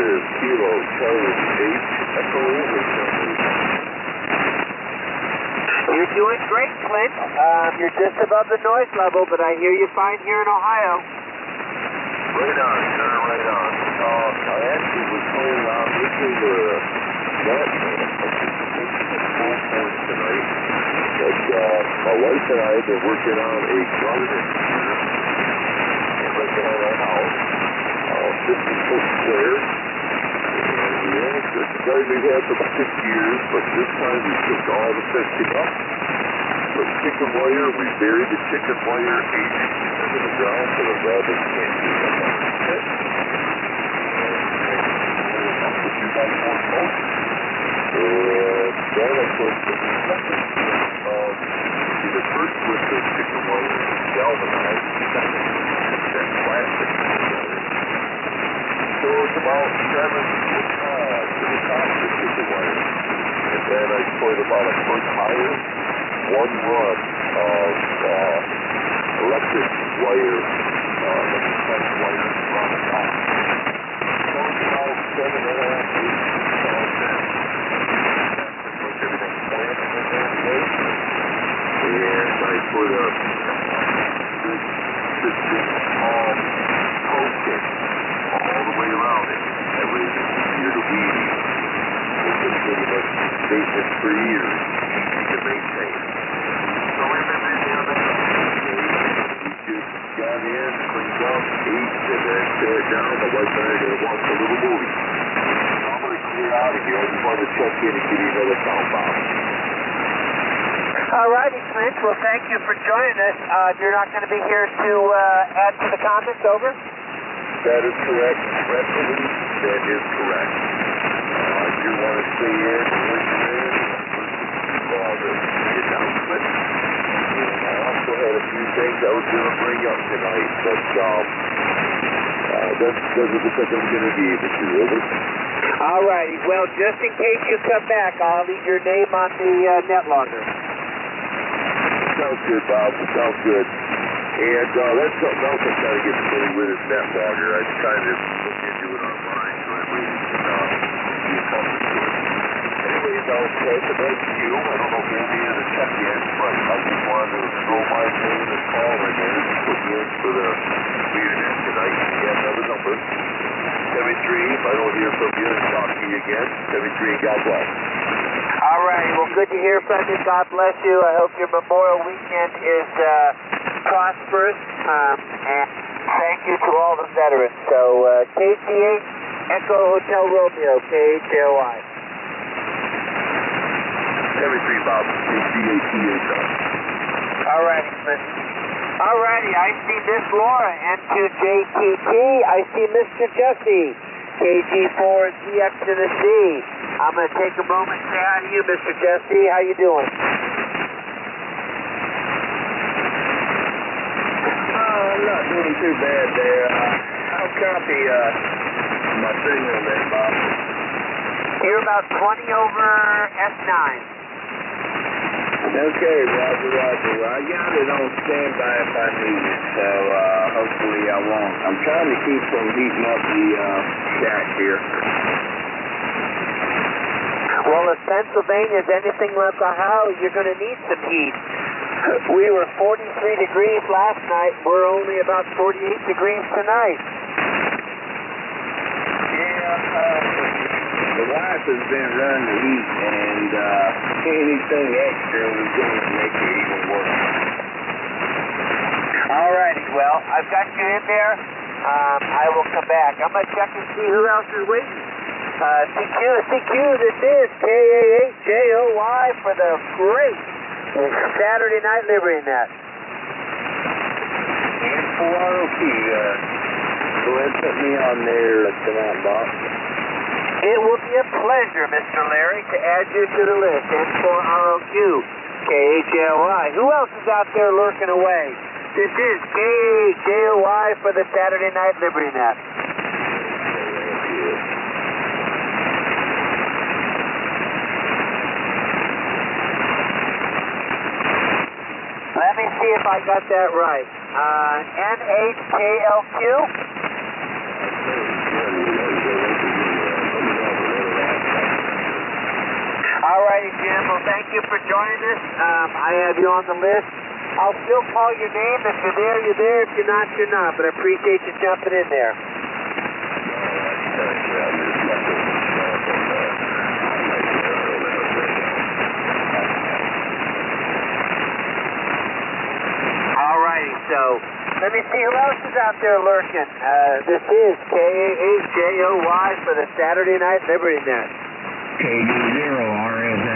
is Kilo Charlie H. Echo Hotel. You're doing great, Clint. You're just above the noise level, but I hear you fine here in Ohio. Right on, sir, right on. I actually was told I'm listening to that tonight. But my wife and I have been working on a garden right behind our house. 50-foot square. And it's a garden we've had for about 6 years, but this time we took all the fencing up. Put chicken wire, we buried the chicken wire 8 inches into the ground so the rabbits can't get up on the fence. And the 2x4 post. And then I put the second the first with the chicken wire galvanized, the second that plastic. So it's about 7 foot high to the top of the chicken wire. And then I put about a foot higher, 1 run of electric wire, electric fence wire around the top. So it's about 7.5 feet tall fence. Puts everything planted in that way. And I put a good tall post all the way around it. That way it's easier to weed. It's been pretty much maintenance for years. Easy to maintain. So we've been busy on that. We just got in, cleaned up, ate, and then tear it down. My wife and I are going to watch a little movie. I'm going to clear out of here. I just wanted to check in and give you another count, Bob. All righty, Clint. Well, thank you for joining us. You're not going to be here to add to the comments, over? That is correct. Absolutely, that is correct. You want to stay in, listen in, the announcement. I also had a few things I was going to bring up tonight, but that doesn't look like I'm going to be able to, over. All righty. Well, just in case you come back, I'll leave your name on the net logger. Sounds good, Bob. Sounds good. And that's something else I'm trying to get familiar with is NetLogger. I was trying to look into it online so that way we can be accustomed to it. Anyways, I'll pass it back to you. I don't know if Andy has a check-in, but I just wanted to throw my name and call in there and put you in for the internet tonight. You have another number. 73. If I don't hear from you, I'll talk to you again. 73, God bless. All right. Well, good to hear from you. God bless you. I hope your Memorial weekend is prosperous. And thank you to all the veterans. So, KC8, Echo Hotel Romeo, KHAOI. 73, Bob. KC8. All righty, Smith. All righty. I see Miss Laura, N2JTT. I see Mr. Jesse, KG4ZX to the C. I'm going to take a moment and say hi to you, Mr. Jesse. How you doing? I'm not doing too bad there. I'll copy my signal there, Bob. You're about 20 over S9. Okay, Roger. Well, I got it on standby if I need it, so hopefully I won't. I'm trying to keep from heating up the shack here. Well, if Pennsylvania is anything like Ohio, you're going to need some heat. We were 43 degrees last night. We're only about 48 degrees tonight. Yeah, the wife has been running the heat, and anything extra was going to make it even worse. All righty. Well, I've got you in there. I will come back. I'm going to check and see who else is waiting. CQ, this is KAHJOY for the great Saturday Night Liberty Net. And for ROQ, go ahead and put me on there tonight, Bob. It will be a pleasure, Mr. Larry, to add you to the list. And for ROQ, KHLY. Who else is out there lurking away? This is KHLY for the Saturday Night Liberty Net. Let me see if I got that right. NHKLQ? righty, Jim. Well, thank you for joining us. I have you on the list. I'll still call your name. If you're there, you're there. If you're not, you're not. But I appreciate you jumping in there. All righty, so let me see who else is out there lurking. This is KAHJOY for the Saturday Night Liberty Net. KD0RSA.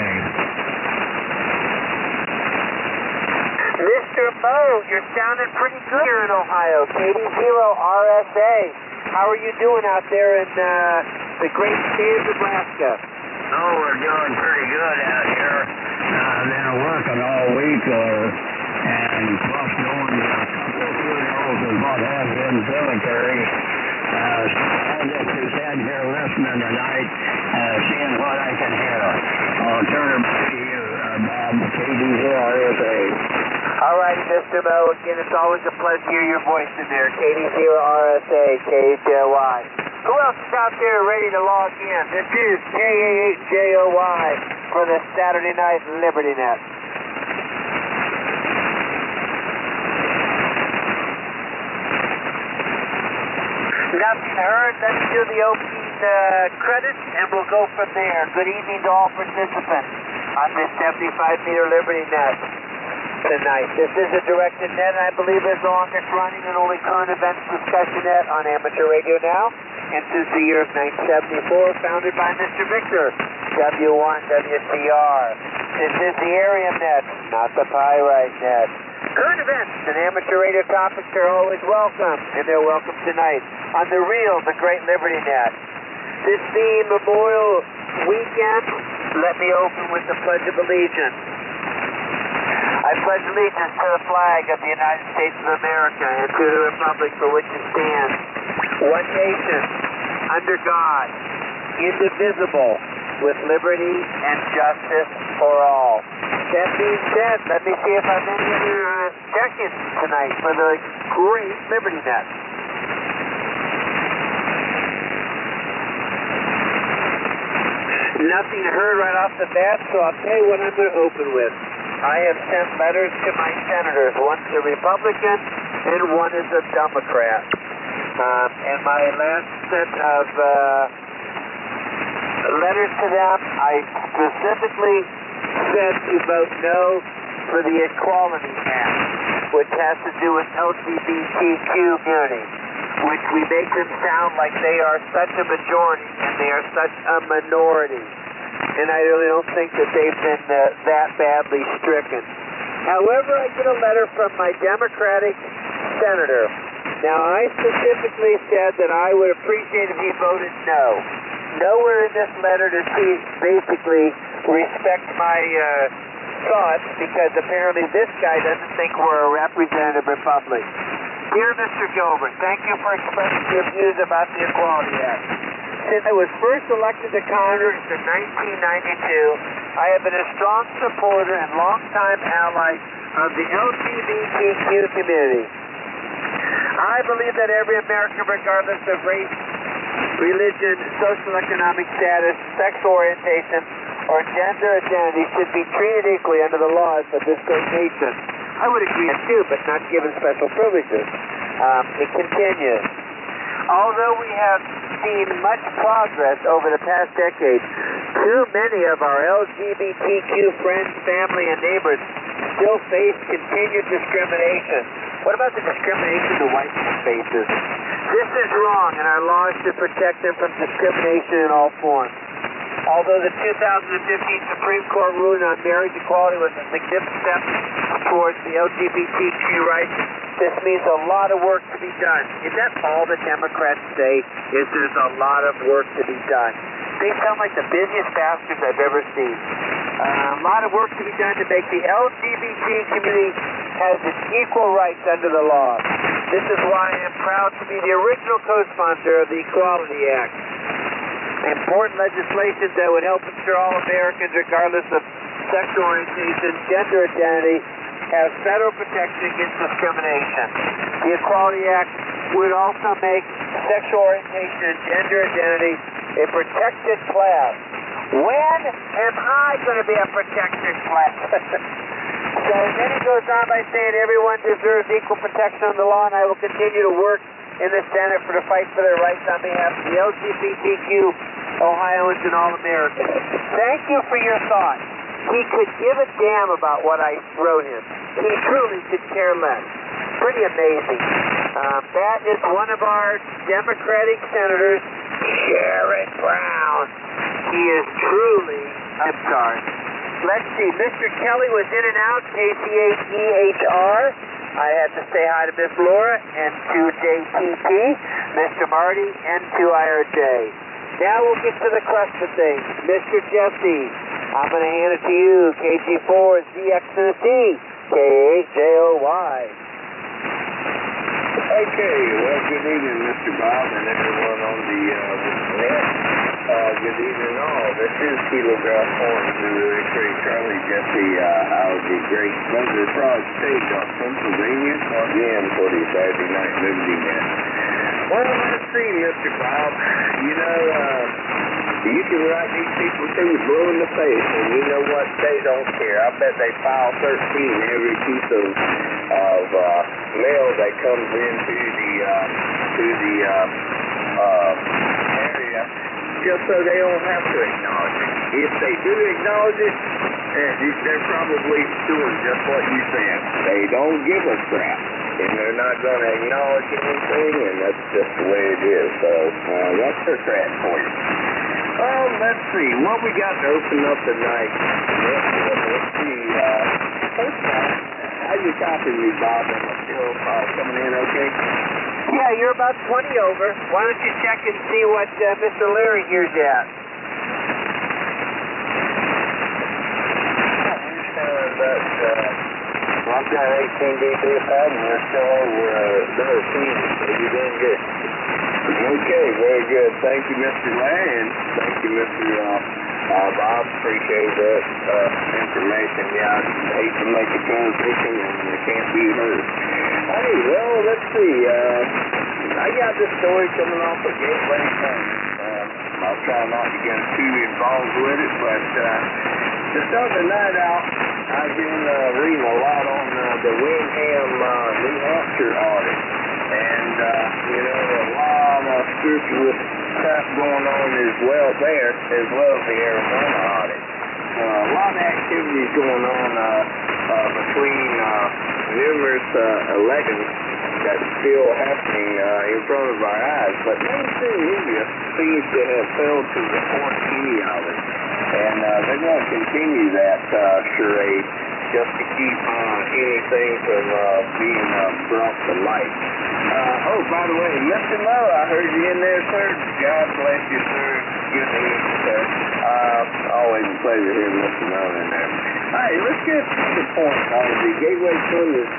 Mr. Moe, you're sounding pretty good here in Ohio. KD0RSA. How are you doing out there in the great state of Nebraska? Oh, we're doing pretty good out here. Been working all week, and plus going to a couple of funerals and what have you in cemeteries. I'll just be sitting here listening tonight, seeing what I can hear. I'll turn it back to you, Bob, KD0RSA. All righty, Mr. Moe. Again, it's always a pleasure to hear your voice in there. KD0RSA, KHJY. Who else is out there ready to log in? This is KAHJOY for the Saturday Night Liberty Net. Nothing heard. Let's do the opening credits, and we'll go from there. Good evening to all participants on this 75-meter Liberty Net tonight. This is a directed net, and I believe it's the longest running and only current events discussion net on amateur radio now. And since the year of 1974, founded by Mr. Victor, W1WCR. This is the area net, not the pyrite net. Current events and amateur radio topics are always welcome, and they're welcome tonight on the real, the Great Liberty Net. This being Memorial Weekend, let me open with the Pledge of Allegiance. I pledge allegiance to the flag of the United States of America and to the republic for which it stands, one nation, under God, indivisible, with liberty and justice for all. That being said, let me see if I have any other check-ins tonight for the Great Liberty Net. Nothing heard right off the bat, so I'll tell you what I'm going to open with. I have sent letters to my senators. One's a Republican and one is a Democrat. And my last set of letters to them, I specifically said to vote no for the Equality Act, which has to do with LGBTQ community, which we make them sound like they are such a majority and they are such a minority. And I really don't think that they've been that badly stricken. However, I get a letter from my Democratic senator. Now, I specifically said that I would appreciate if he voted no. Nowhere in this letter does he basically respect my thoughts, because apparently this guy doesn't think we're a representative republic. Dear Mr. Gilbert, thank you for expressing your views about the Equality Act. Since I was first elected to Congress in 1992, I have been a strong supporter and longtime ally of the LGBTQ community. I believe that every American, regardless of race, religion, social economic status, sexual orientation, or gender identity, should be treated equally under the laws of this great nation. I would agree too, but not given special privileges. It continues. Although we have seen much progress over the past decade, too many of our LGBTQ friends, family, and neighbors still face continued discrimination. What about the discrimination the white man faces? This is wrong, and our laws should protect them from discrimination in all forms. Although the 2015 Supreme Court ruling on marriage equality was a significant step towards the LGBTQ rights, this means a lot of work to be done. Is that all the Democrats say, is there's a lot of work to be done? They sound like the busiest bastards I've ever seen. A lot of work to be done to make the LGBT community has its equal rights under the law. This is why I am proud to be the original co-sponsor of the Equality Act. Important legislation that would help ensure all Americans, regardless of sexual orientation, gender identity, have federal protection against discrimination. The Equality Act would also make sexual orientation and gender identity a protected class. When am I going to be a protected class? So then he goes on by saying everyone deserves equal protection on the law, and I will continue to work in the Senate to fight for their rights on behalf of the LGBTQ Ohioans and all Americans. Thank you for your thought. He could give a damn about what I wrote him. He truly could care less. Pretty amazing. That is one of our Democratic senators, Sherrod Brown. He is truly a star. Let's see, Mr. Kelly was in and out, KCH-EHR. I had to say hi to Miss Laura and to JTP, Mr. Marty, and to IRJ. Now we'll get to the crust of things. Mr. Jesse, I'm going to hand it to you. KG4 is ZX and a T, KHJOY. Okay, well, good evening, Mr. Bob, and everyone on the net. Good evening, all. This is Kilo Golf Horn, Zulu X-Ray Charlie Jesse, out of the great Thunder Frog State of Pennsylvania, again for the Saturday Night Liberty Net. Well, let's see, Mr. Bob. You know, you can write these people till you blue in the face, and you know what? They don't care. I bet they file 13 every piece of mail that comes into the area, just so they don't have to acknowledge it. If they do acknowledge it, they're probably doing just what you said. They don't give a crap, and they're not going to acknowledge anything, and that's just the way it is. So that's their crap for you. Well, let's see. What we got to open up tonight? Let's see. First of all, how you copying me, Bob? Am I still coming in okay? Yeah, you're about 20 over. Why don't you check and see what Mr. Leary hears you at? I've got 18 dB pad, and you're still over another team, so you're doing good. Okay, very good. Thank you, Mr. Larry, and thank you, Mr. Bob. Appreciate that information. Yeah, I hate to make a transition, and it can't be heard. Hey, well, let's see. I got this story coming off of Gateway Times. I'll try not to get too involved with it, but to start the night out, I've been reading a lot on the Windham, New Hampshire audit. And, you know, a lot of scrupulous crap going on as well there, as well as the Arizona audit. A lot of activities going on between numerous elections that's still happening in front of our eyes. But mainstream media seems to have failed to report any of it. And they're going to continue that charade just to keep anything from being brought to light. Oh, by the way, Mr. Moe, I heard you in there, sir. God bless you, sir. Good to hear you, sir. Always a pleasure hearing Mr. Moe in there. All right, let's get to the point on the Gateway Plymouth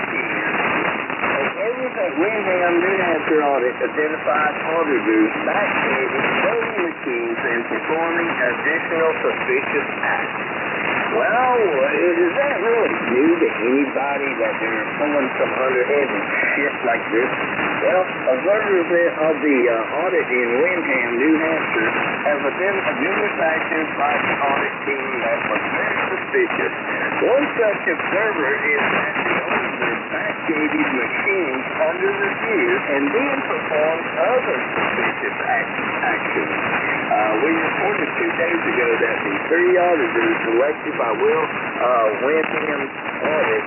Observers at Windham, New Hampshire audit identified auditors backdating voting machines and performing additional suspicious acts. Well, is that really new to anybody that they're pulling some underhanded shit like this? Well, observers of the audit in Windham, New Hampshire, have identified numerous actions by the audit team that was very suspicious. One such observer is that the auditor backdated machines under review and then performed other suspicious actions. We reported 2 days ago that the 3 auditors selected by Windham audit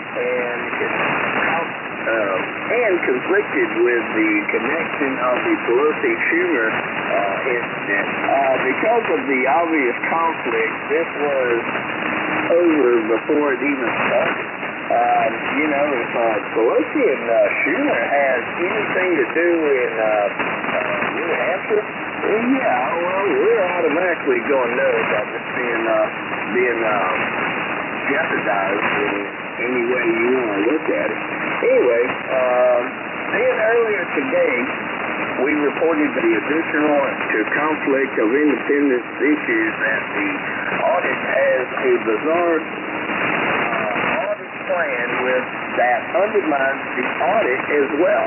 and conflicted with the connection of the Pelosi-Schumer incident. Because of the obvious conflict, this was over before it even started. You know, if Pelosi and Schumer has anything to do in New Hampshire, yeah, well, we're automatically going to know that it's being jeopardized in any way you want to look at it. Anyway, then earlier today, we reported the additional to conflict of independence issues that the audit has a bizarre audit plan with that undermines the audit as well.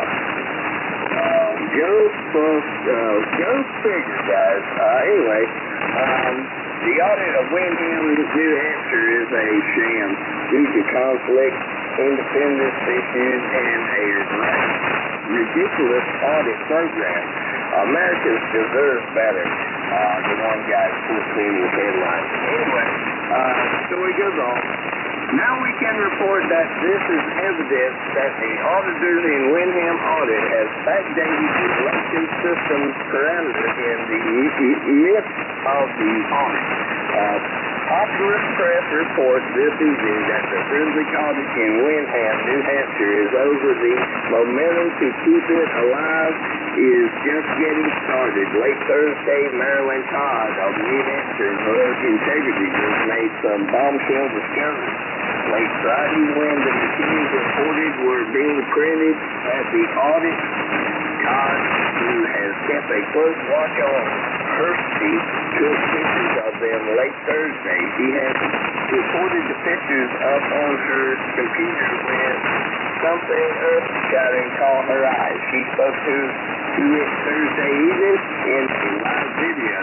Go figure, guys. Anyway, The audit of Windham, New Hampshire is a sham due to conflict, independence issues, and a ridiculous audit program. Americans deserve better. The one guy puts me in the headline. Anyway, story goes on. Now we can report that this is evidence that the auditors in Windham audit has backdated the election system parameter in the midst of the audit. Popular press reports this evening that the forensic audit in Windham, New Hampshire is over. The momentum to keep it alive is just getting started. Late Thursday, Marilyn Todd of New Hampshire Voter Integrity Group made some bombshell discoveries. Late Friday, when the machines reported were being printed at the audit, Todd, who has kept a close watch on Hershey, took pictures of them late Thursday. She has reported the pictures up on her computer when something earth-shattering caught her eye. She spoke to it Thursday evening in a live video.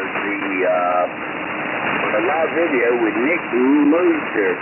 A live video with Nick Moser,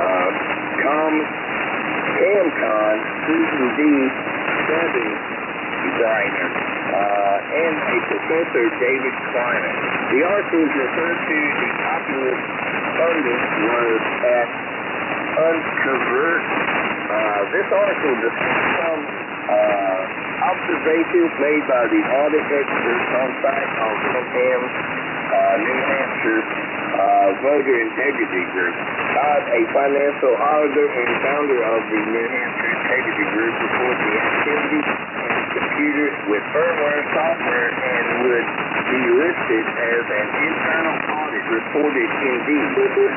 CamCon, Susan D. Study designer, and a professor, David Kleiner. The articles refer to the populist funding was at Uncovert. This article discusses some observations made by the audit experts on site of Windham, New Hampshire Voter Integrity Group. Todd, a financial auditor and founder of the New Hampshire Integrity Group, reports the activity and computers with firmware software and would be listed as an internal audit reported indeed.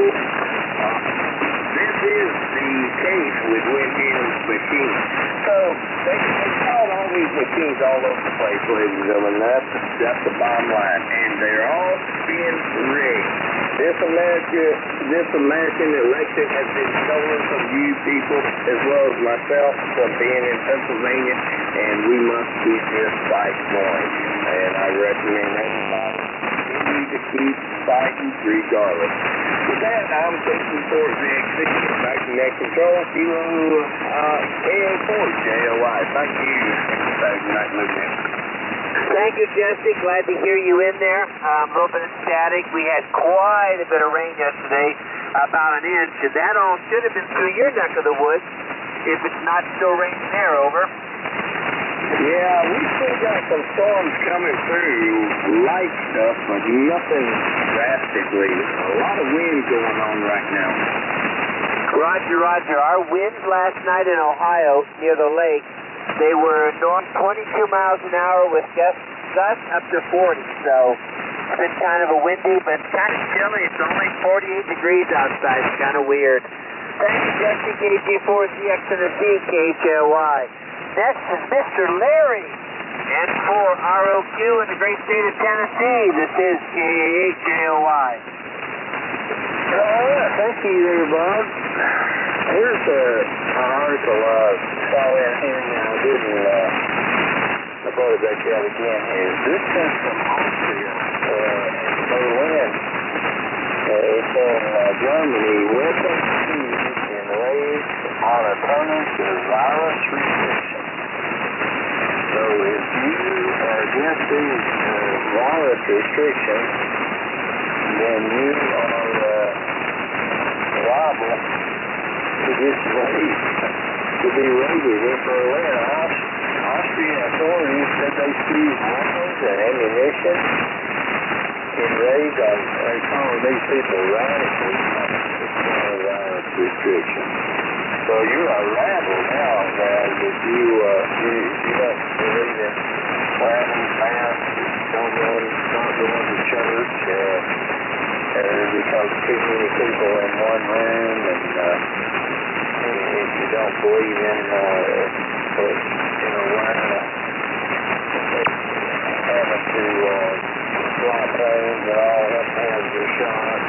This is the case with Windham's machines. So they called all these machines all over the place, ladies and gentlemen. That's the bottom line. And they're all spin rigged. This American election has been stolen from you people as well as myself from being in Pennsylvania, and we must keep this fight going. And I recommend everybody continue to keep fighting regardless. With that, I'm taking Fort VXC back to net control, Kilo KO4JOY. Thank you. Saturday Night Lieutenant. Thank you, Jesse. Glad to hear you in there. A little bit of static. We had quite a bit of rain yesterday, about an inch, and that all should have been through your neck of the woods if it's not still raining there, over. Yeah, we still got some storms coming through, light stuff, but nothing drastically. A lot of wind going on right now. Roger, Roger. Our winds last night in Ohio near the lake, they were north 22 miles an hour with gusts up to 40, so it's been kind of a windy, but kind of chilly. It's only 48 degrees outside. It's kind of weird. Thank you, Jesse, KG4CX and the CKHLY. Next is Mr. Larry, and for ROQ in the great state of Tennessee, this is KAHJOY. Thank you there, Bob. Here's an article I saw in here now. I didn't photograph that again here. This comes from Austria, Berlin. It's in Germany. Weapons used in raids on opponents of virus restriction. So if you are against these virus restrictions, then you are liable to get raided. To be raided in Berlin. Austrian authorities said they seized weapons and ammunition in raids on, they call these people radicals on coronavirus restrictions. So you're a rabble now, guys, if you don't believe in wearing masks, not going to church, because too many people in one room, and if you don't believe in wearing having to fly planes and all that has your shots,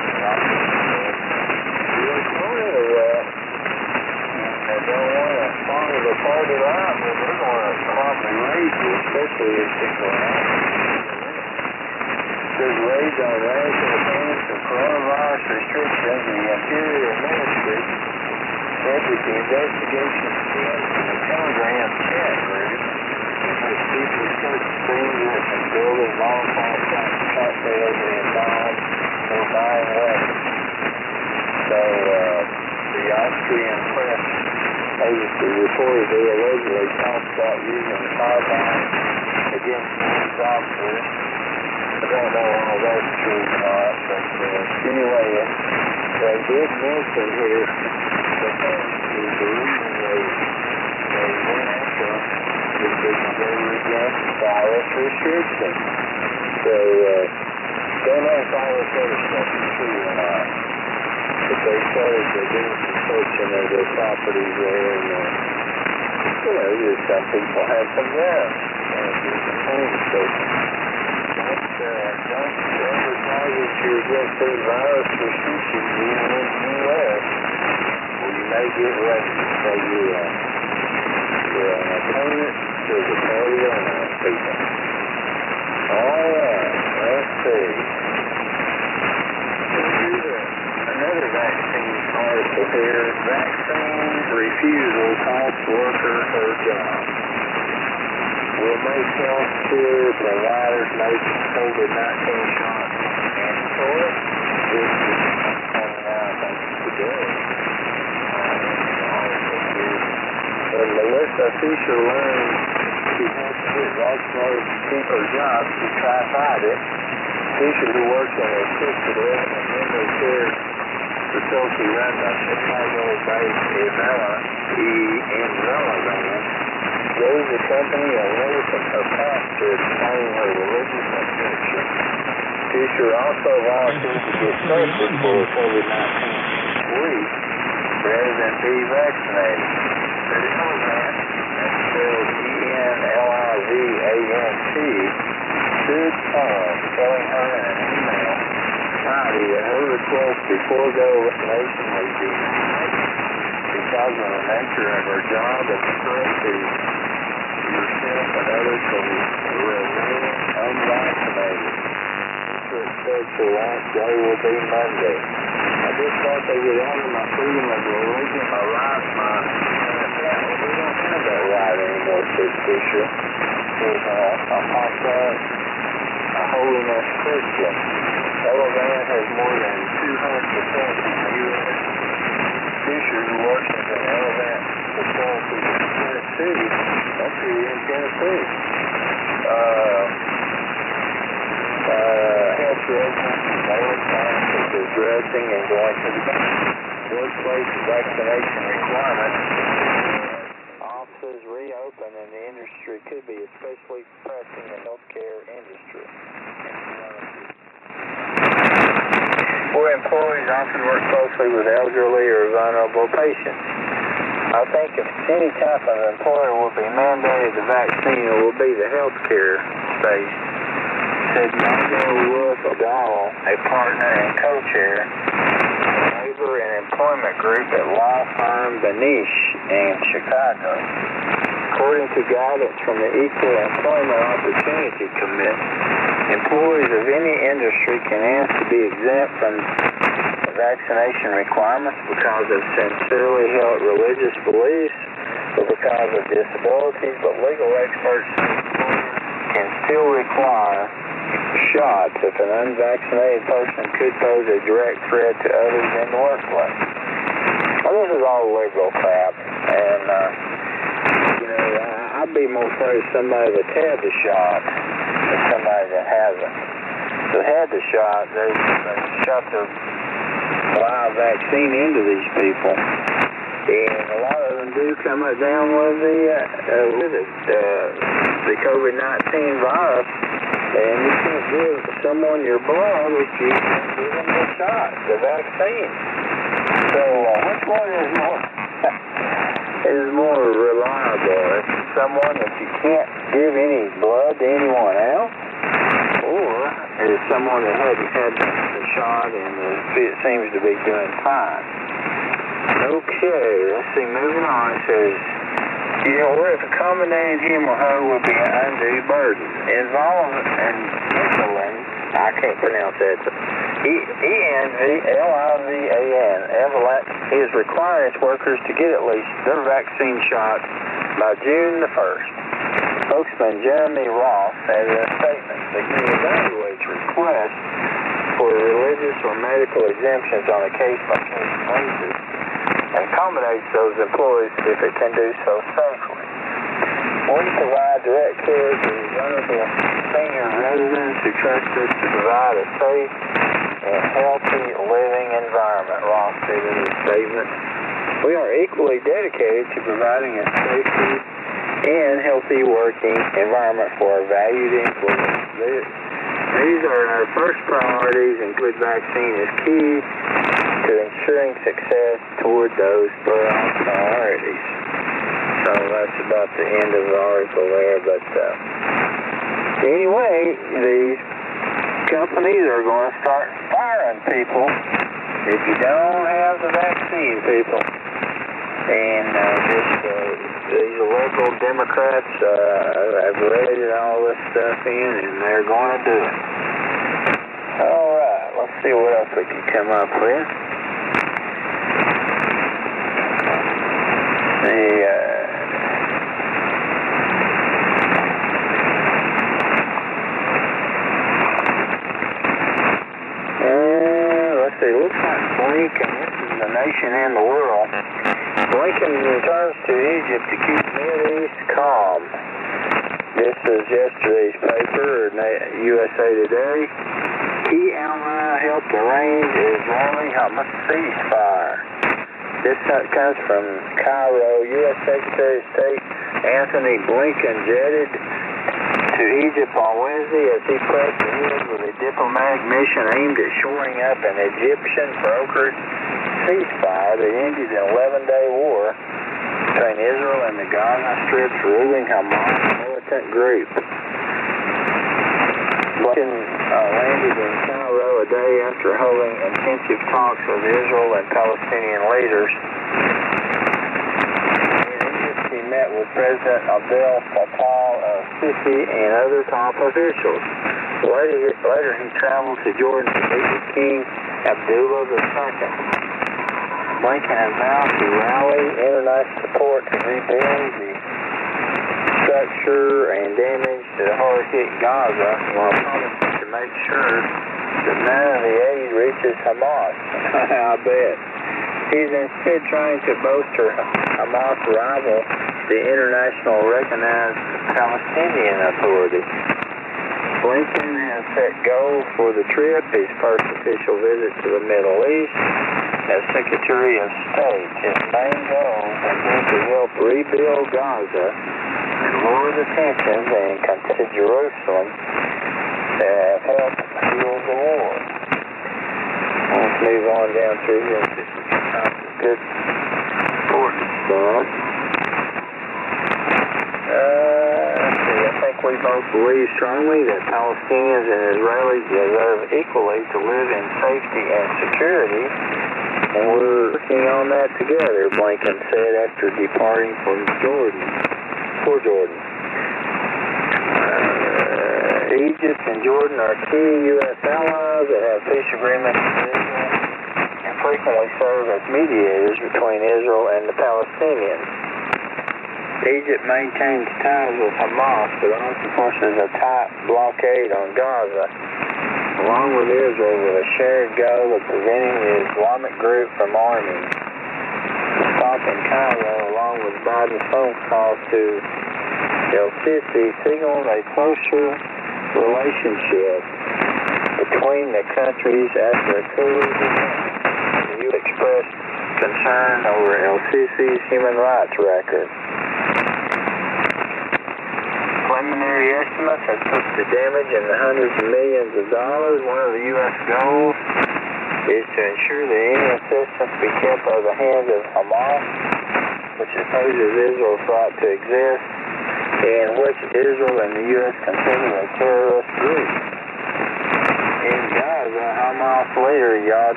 you're going to that. They don't want to follow the party line, but they're going to probably raise you, especially if people are out. There's raids on national some coronavirus restrictions, the Interior Ministry said that the investigation stemmed from a Telegram chat group in which people discussed strangers and building long-haul cocktails and bombs or buying weapons. So, the Austrian press agency reported they allegedly talked about using carbine against police officers. I don't know all that's true or not, but anyway, they did mention here that the reason they went after them is because they were against virus restrictions. So, don't know if all this other stuff is true or not. But they started to do some searching of their properties there, and just some people have some guns and do some home searching. Don't advertise that you're against those virus restrictions even in the U.S. Well, you may get arrested, so you're an opponent to the party owner, people. Alright, let's see. Another vaccine article here. Vaccine refusal costs worker her job. Will make health care providers make COVID-19 shots mandatory. This is pointing out, I think, today. When Melissa Fisher learned she had to get vaccinated to keep her job, she tried to fight it. Fisher, who works in a assisted living and memory care facility run by Chicago-based Avella Band, gave the company a letter from her pastor explaining her religious conviction. Fisher also volunteered to get tested for COVID-19 week rather than be vaccinated. The Elevant, that's spelled ENLIVANT, sued Tom, telling her in an email Friday that her request to forego vaccination was denied because of the nature of her job and the threat to yourself and others from remaining unvaccinated. Fisher expects her last day will be Monday. I just thought they would honor my freedom of religion, my rights, my family. We don't have that right anymore, said Fisher. She's a hostile, a holiness Christian. Elevant has more than 200 facilities in the U.S. Fisher, who works at an Elevant facility in Tennessee, up here in Tennessee, health residents and daily practice of dressing and going to the workplace vaccination requirements. Offices reopen and the industry could be especially pressing the healthcare industry. Where employees often work closely with elderly or vulnerable patients. I think if any type of employer will be mandated the vaccine, it will be the healthcare space, said Margot Wolf-O'Donnell, a partner and co-chair of the Labor and Employment Group at law firm Benish in Chicago. According to guidance from the Equal Employment Opportunity Committee, employees of any industry can ask to be exempt from the vaccination requirements because of sincerely held religious beliefs or because of disabilities, but legal experts can still require shots if an unvaccinated person could pose a direct threat to others in the workplace. Well, this is all liberal crap, and I'd be more afraid of somebody that's had the shot than somebody that hasn't. That had the shot, they shot the live vaccine into these people, and a lot of them do come down with the COVID-19 virus, and you can't give someone your blood if you can't give them the shot, the vaccine. So which one is more reliable? Is it someone that you can't give any blood to anyone else? Or is it someone that hadn't had the shot and it seems to be doing fine? Okay, let's see, moving on. It says, what if accommodating him or her would be an undue burden? Involvement and insulin I can't pronounce that. ENVLIVAN. Evolent is requiring its workers to get at least their vaccine shot by June the 1st. Spokesman Jeremy Ross said in a statement that he evaluates requests for religious or medical exemptions on a case-by-case basis and accommodates those employees if it can do so safely. We provide direct care to vulnerable senior residents who trust us to provide a safe and healthy living environment, Ross said in his statement. We are equally dedicated to providing a safety and healthy working environment for our valued employees. These are our first priorities, and good vaccine is key to ensuring success toward those priorities. So that's about the end of the article there, but anyway, these companies are going to start firing people if you don't have the vaccine, people. And these liberal Democrats have raided all this stuff in, and they're going to do it. All right, let's see what else we can come up with. Let's see, looks like Blinken, this is the nation and the world. Blinken returns to Egypt to keep Mideast calm. This is yesterday's paper, USA Today. Key ally helped arrange Israeli-Hamas ceasefire. This comes from Cairo. U.S. Secretary of State Anthony Blinken jetted to Egypt on Wednesday as he pressed ahead with a diplomatic mission aimed at shoring up an Egyptian-brokered ceasefire that ended an 11-day war between Israel and the Gaza Strip's ruling Hamas militant group. Blinken landed in Cairo a day after holding intensive talks with Israel and Palestinian leaders. In Egypt, he met with President Abdel Fattah al-Sisi and other top officials. Later he traveled to Jordan to meet with King Abdullah II. Blinken has vowed to rally international support to rebuild the structure and damage to the hard-hit Gaza, while promising to make sure that none of the aid reaches Hamas. I bet. He's instead trying to bolster Hamas' rival, the international recognized Palestinian Authority. Blinken has set goals for the trip, his first official visit to the Middle East. As Secretary of State, his main goals have been to help rebuild Gaza and lower the tensions and come to Jerusalem that have helped fuel the war. Let's move on down through here and see some good important stuff. I think we both believe strongly that Palestinians and Israelis deserve equally to live in safety and security. And we're working on that together, Blinken said after departing for Jordan. Egypt and Jordan are key U.S. allies that have peace agreements with Israel and frequently serve as mediators between Israel and the Palestinians. Egypt maintains ties with Hamas, but also forces a tight blockade on Gaza, along with Israel, with a shared goal of preventing the Islamic group from arming. The stop in Cairo, along with Biden's phone calls to el-Sisi, signaled a closer relationship between the countries after a cooling event. The U.S. expressed concern over el-Sisi's human rights record. Preliminary estimates have put the damage in the hundreds of millions of dollars. One of the U.S. goals is to ensure that any assistance be kept out of the hands of Hamas, which opposes Israel's right to exist, in which Israel and the U.S. consider a terrorist group. In Gaza, Hamas leader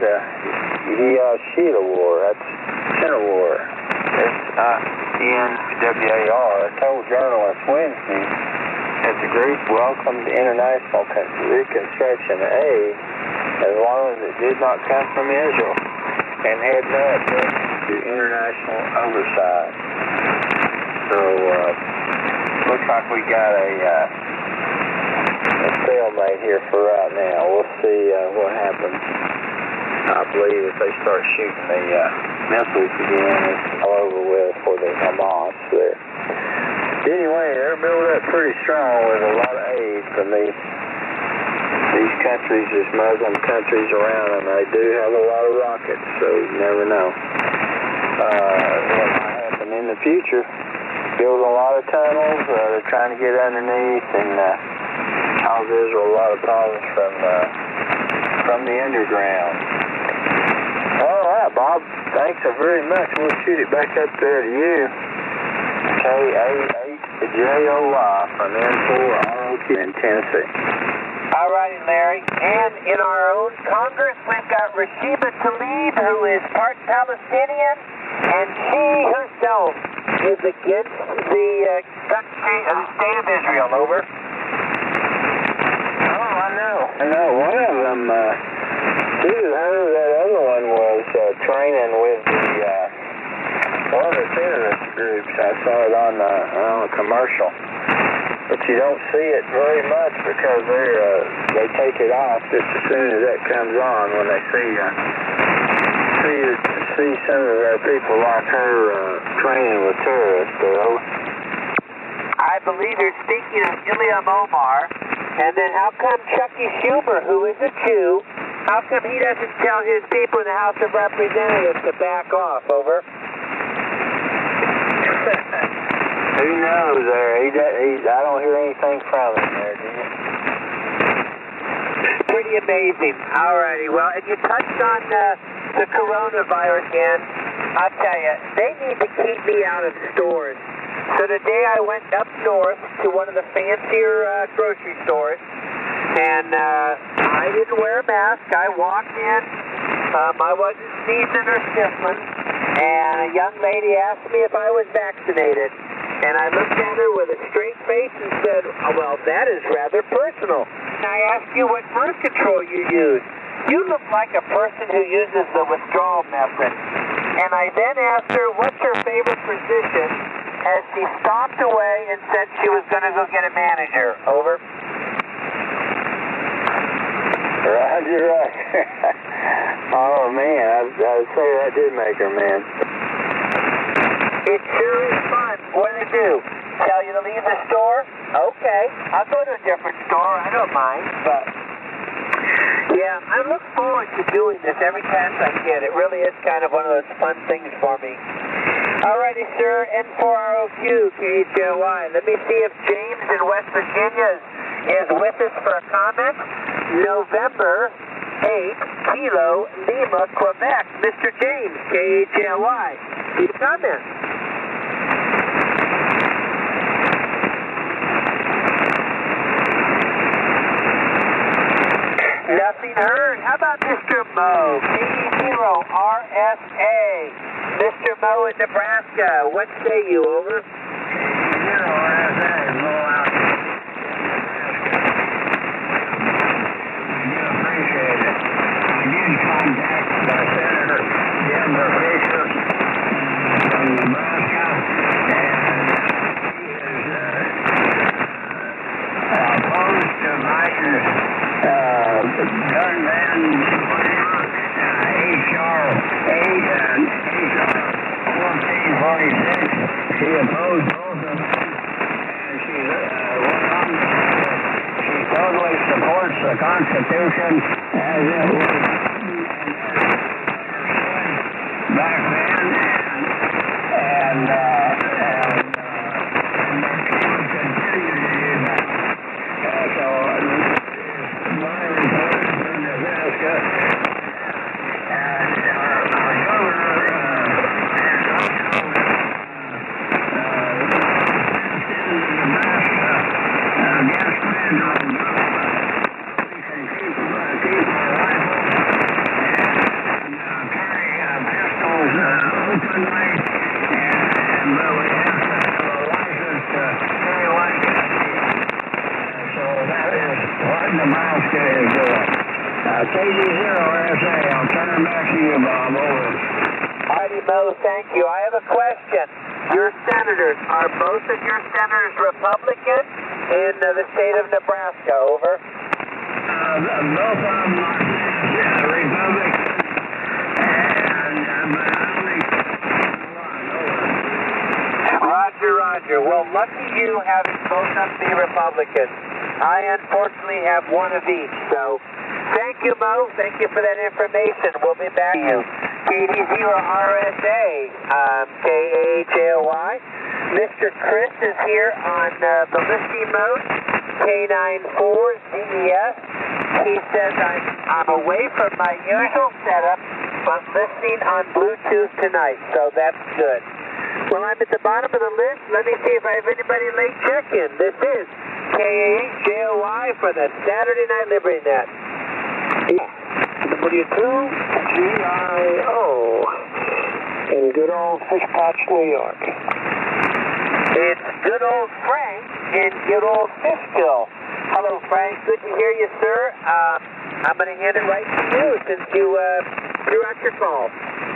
Sinwar, that's Sinwar, S-I-N-W-A-R, told journalists Wednesday that the group welcomed international reconstruction aid as long as it did not come from Israel and had no objection to international oversight. So, looks like we got a stalemate here for right now. We'll see what happens. I believe if they start shooting the missiles again, it's all over with for the Hamas there. Anyway, they're built up pretty strong with a lot of aid from these countries, these Muslim countries around them. They do have a lot of rockets, so you never know what might happen in the future. Build a lot of tunnels. They're trying to get underneath and cause Israel a lot of problems from the underground. All right, Bob. Thanks very much. We'll shoot it back up there to you. K-A-8-J-O-Y from N4ROQ in Tennessee. All righty, Larry. And in our own Congress, we've got Rashida Tlaib, who is part Palestinian, and she herself is against the country of the state of Israel. Over. Oh, I know. One of them, that other one was training with one of the terrorist groups. I saw it on a commercial. But you don't see it very much because they take it off just as soon as that comes on when they see some of our people like her training with terrorists. I believe you're speaking of Ilham Omar. And then how come Chucky Schumer, who is a Jew, how come he doesn't tell his people in the House of Representatives to back off? Over. Who knows there? I don't hear anything from him there, do you? Pretty amazing. All righty. Well, and you touched on the coronavirus again. I'll tell you, they need to keep me out of stores. So today I went up north to one of the fancier grocery stores, and I didn't wear a mask. I walked in. I wasn't sneezing or sniffling, and a young lady asked me if I was vaccinated. And I looked at her with a straight face and said, oh, well, that is rather personal. And I asked you what birth control you use. You look like a person who uses the withdrawal method. And I then asked her, what's her favorite position? As she stopped away and said she was going to go get a manager. Over. Roger, right. Oh, man, I'd say that did make her mad. It sure is fun. What do they do? Tell you to leave the store? Okay, I'll go to a different store. I don't mind, but yeah, I look forward to doing this every chance I get. It really is kind of one of those fun things for me. Alrighty, sir. N4ROQ, KHLY. Let me see if James in West Virginia is with us for a comment. November 8, Kilo, Lima, Quebec. Mr. James, KHLY. See the comment. Nothing heard. How about Mr. Mo? K0RSA. Mr. Mo in Nebraska. What say you? Over. K0RSA. Mo out. I do appreciate it. I did contact Senator Denver Fisher from Nebraska, and he is opposed to Biden's gun ban, H.R. 8 and H.R. 1446. She opposed both of them, and she totally supports the Constitution as it was back then, and she would continue to do that. So my report from Nebraska, and our governor is also Nebraska against federal government. We can keep our rifles and carry pistols open KD0SA. I'll turn it back to you, Bob. Over. Alrighty, Mo, thank you. I have a question. Your senators, are both of your senators Republican in the state of Nebraska? Over. Both of them are Republican, and but I only Roger. Well, lucky you having both of them be Republicans. I unfortunately have one of each, so thank you, Mo. Thank you for that information. We'll be back to you. KD0RSA, KAHAY. Mr. Chris is here on the listening mode, K94ZES. He says I'm away from my usual setup, but listening on Bluetooth tonight, so that's good. Well, I'm at the bottom of the list. Let me see if I have anybody late check-in. This is KAHJOY for the Saturday Night Liberty Net. W2GIO in good old Fishpatch, New York. It's good old Frank in good old Fishkill. Hello, Frank. Good to hear you, sir. I'm going to hand it right to you since you threw out your call.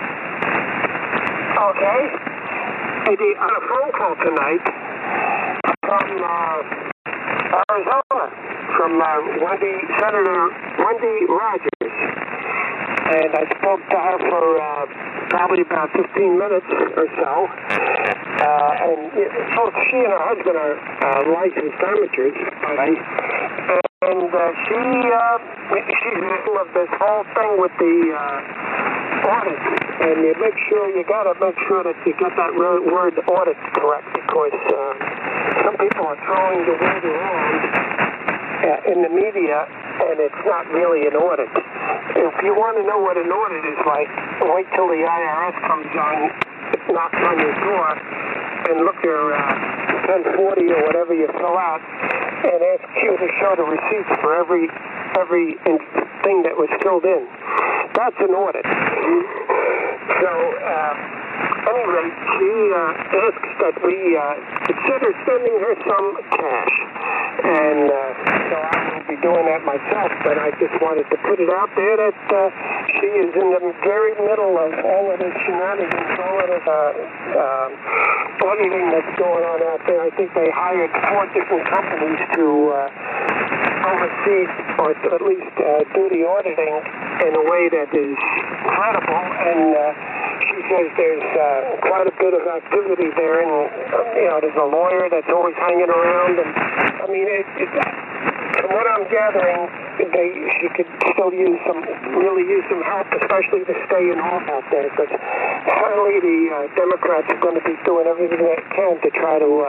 Okay. On a phone call tonight from Arizona, from Senator Wendy Rogers. And I spoke to her for probably about 15 minutes or so. And both she and her husband are licensed amateurs, and she's in the middle of this whole thing with the audit. And you gotta make sure that you get that word audit correct, because some people are throwing the word around in the media, and it's not really an audit. If you want to know what an audit is like, wait till the IRS comes knocks on your door, and look your 1040 or whatever you fill out, and ask you to show the receipts for every thing that was filled in. That's an audit. So, anyway, she asks that we consider sending her some cash. And so I will be doing that myself, but I just wanted to put it out there that she is in the very middle of all of this shenanigans, all of this auditing that's going on out there. I think they hired 4 different companies to oversee, or to at least do the auditing in a way that is credible, and she says there's quite a bit of activity there, and there's a lawyer that's always hanging around, and I mean, from what I'm gathering, she could still use some help, especially to stay in office out there, because finally the Democrats are going to be doing everything they can to try to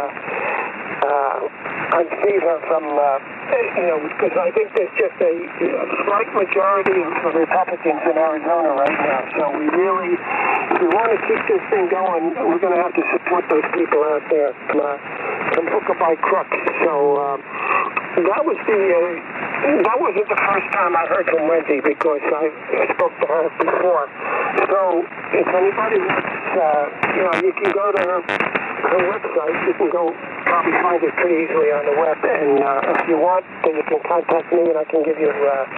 unseat her from, because I think there's just a slight majority of Republicans in Arizona right now. So if we want to keep this thing going, we're going to have to support those people out there from hook or by crook. So that wasn't the first time I heard from Wendy, because I spoke to her before. So if anybody wants, you can go to her website. You can go probably find it pretty easily on the web, and if you want, then you can contact me, and I can give you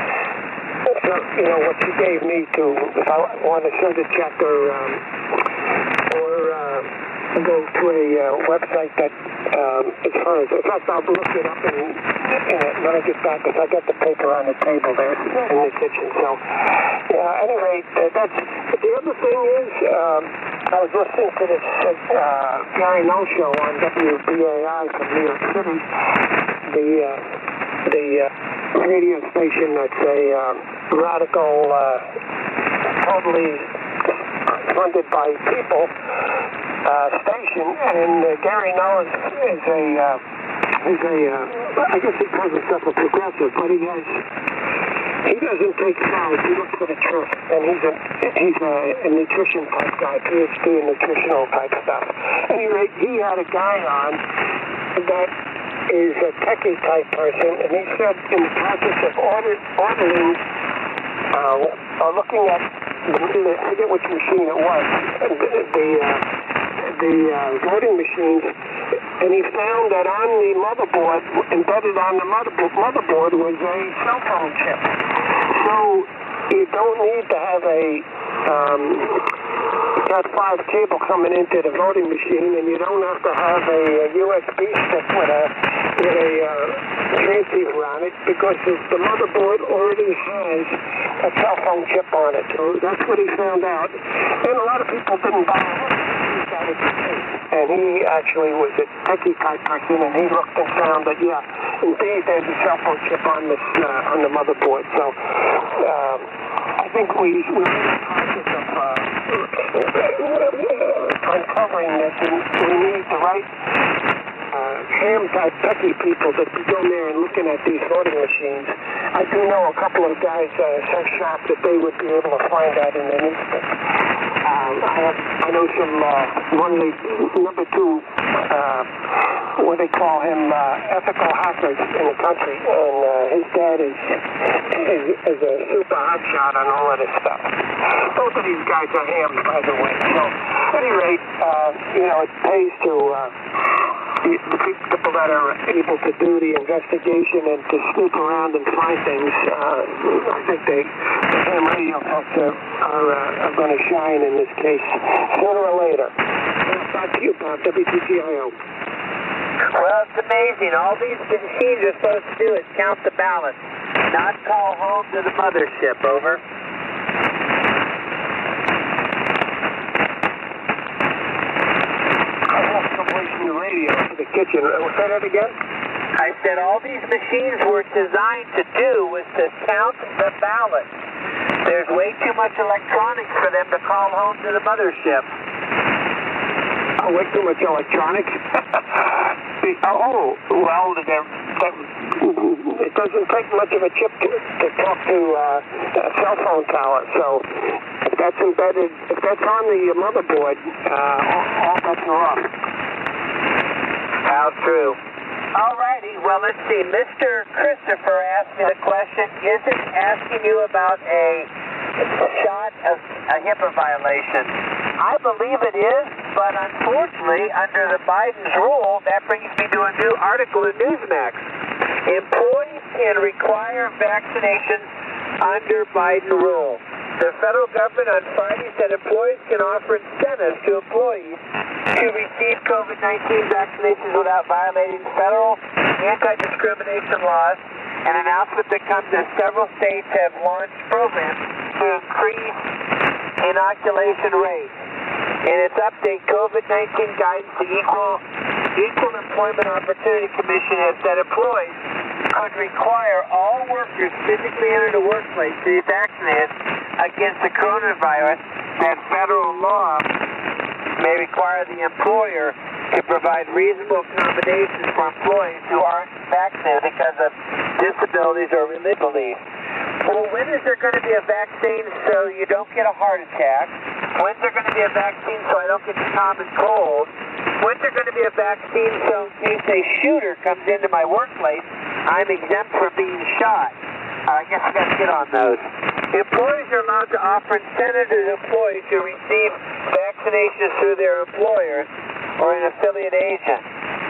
what she gave me to, if I want to send a check or go to a website that as far as, in fact, I'll look it up when I get back, because I got the paper on the table there in the kitchen. So anyway, that's the other thing is, I was listening to this Gary Null show on WBAI from New York City, the radio station that's a radical, totally funded by people station, and Gary Null is I guess he calls himself a progressive, but he doesn't take sides. He looks for the truth, and he's a nutrition type guy, PhD in nutritional type stuff. Anyway, he had a guy on that is a techie type person, and he said in the process of auditing, looking at I forget which machine it was, the voting machines, and he found that on the motherboard, embedded on the motherboard, was a cell phone chip. So you don't need to have a Cat 5 cable coming into the voting machine, and you don't have to have a USB stick with a transceiver on it, because the motherboard already has a cell phone chip on it. So that's what he found out. And a lot of people didn't buy it. And he actually was a techie type person, and he looked and found that, yeah, indeed, there's a cell phone chip on this on the motherboard. So I think we're in the process of uncovering this, and we need the right ham-type techie people that be going there and looking at these voting machines. I do know a couple of guys so sharp that they would be able to find that in an instant. I know some number two, what they call him, ethical hackers in the country, and his dad is a super hotshot on all of this stuff. Both of these guys are hams, by the way. So, at any rate, it pays to the people that are able to do the investigation and to snoop around and find things. I think the ham radio folks are going to shine in this case sooner or later. Back to you, Bob, WTCIO. Well, it's amazing. All these machines are supposed to do is count the ballots, not call home to the mothership. Over. The radio to the kitchen. Say that again? I said all these machines were designed to do was to count the ballots. There's way too much electronics for them to call home to the mothership. Oh, way too much electronics? It doesn't take much of a chip to talk to a cell phone tower. So if that's embedded, if that's on the motherboard, all bets are off. How true. All righty. Well, let's see. Mr. Christopher asked me the question, is it asking you about a shot of a HIPAA violation? I believe it is, but unfortunately, under the Biden's rule, that brings me to a new article in Newsmax. Employees can require vaccination under Biden rule. The federal government on Friday said employees can offer incentives to employees to receive COVID-19 vaccinations without violating federal anti-discrimination laws, an announcement that comes as several states have launched programs to increase inoculation rates. In its update, COVID-19 guidance, the Equal Employment Opportunity Commission has said employees could require all workers physically enter the workplace to be vaccinated against the coronavirus. That federal law may require the employer to provide reasonable accommodations for employees who aren't vaccinated because of disabilities or religious beliefs. Well, when is there going to be a vaccine so you don't get a heart attack? When's there going to be a vaccine so I don't get the common cold? When's there going to be a vaccine so in case a shooter comes into my workplace, I'm exempt from being shot? I guess we got to get on those. Employees are allowed to offer incentives to employees who receive vaccinations through their employers or an affiliate agent.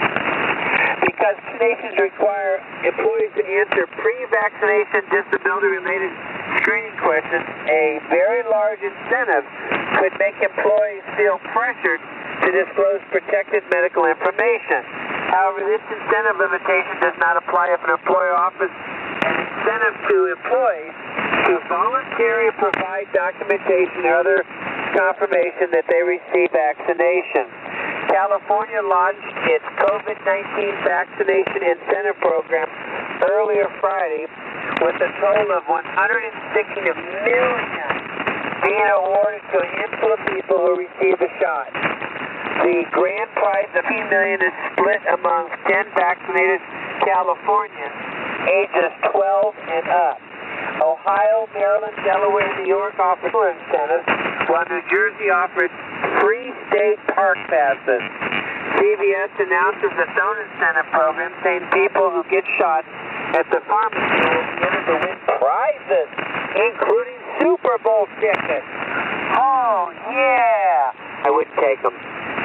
Because vaccinations require employees to answer pre-vaccination disability-related screening questions, a very large incentive could make employees feel pressured to disclose protected medical information. However, this incentive limitation does not apply if an employer offers an incentive to employees to voluntarily provide documentation or other confirmation that they receive vaccination. California launched its COVID-19 vaccination incentive program earlier Friday with a total of $160 million being awarded to a handful of people who received the shot. The grand prize of $15 million is split among 10 vaccinated Californians ages 12 and up. Ohio, Maryland, Delaware, and New York offered incentives, while New Jersey offered free state park passes. CBS announces its own incentive program, saying people who get shot at the pharmacy will be entered to win prizes, including Super Bowl tickets. Oh, yeah! I would take them.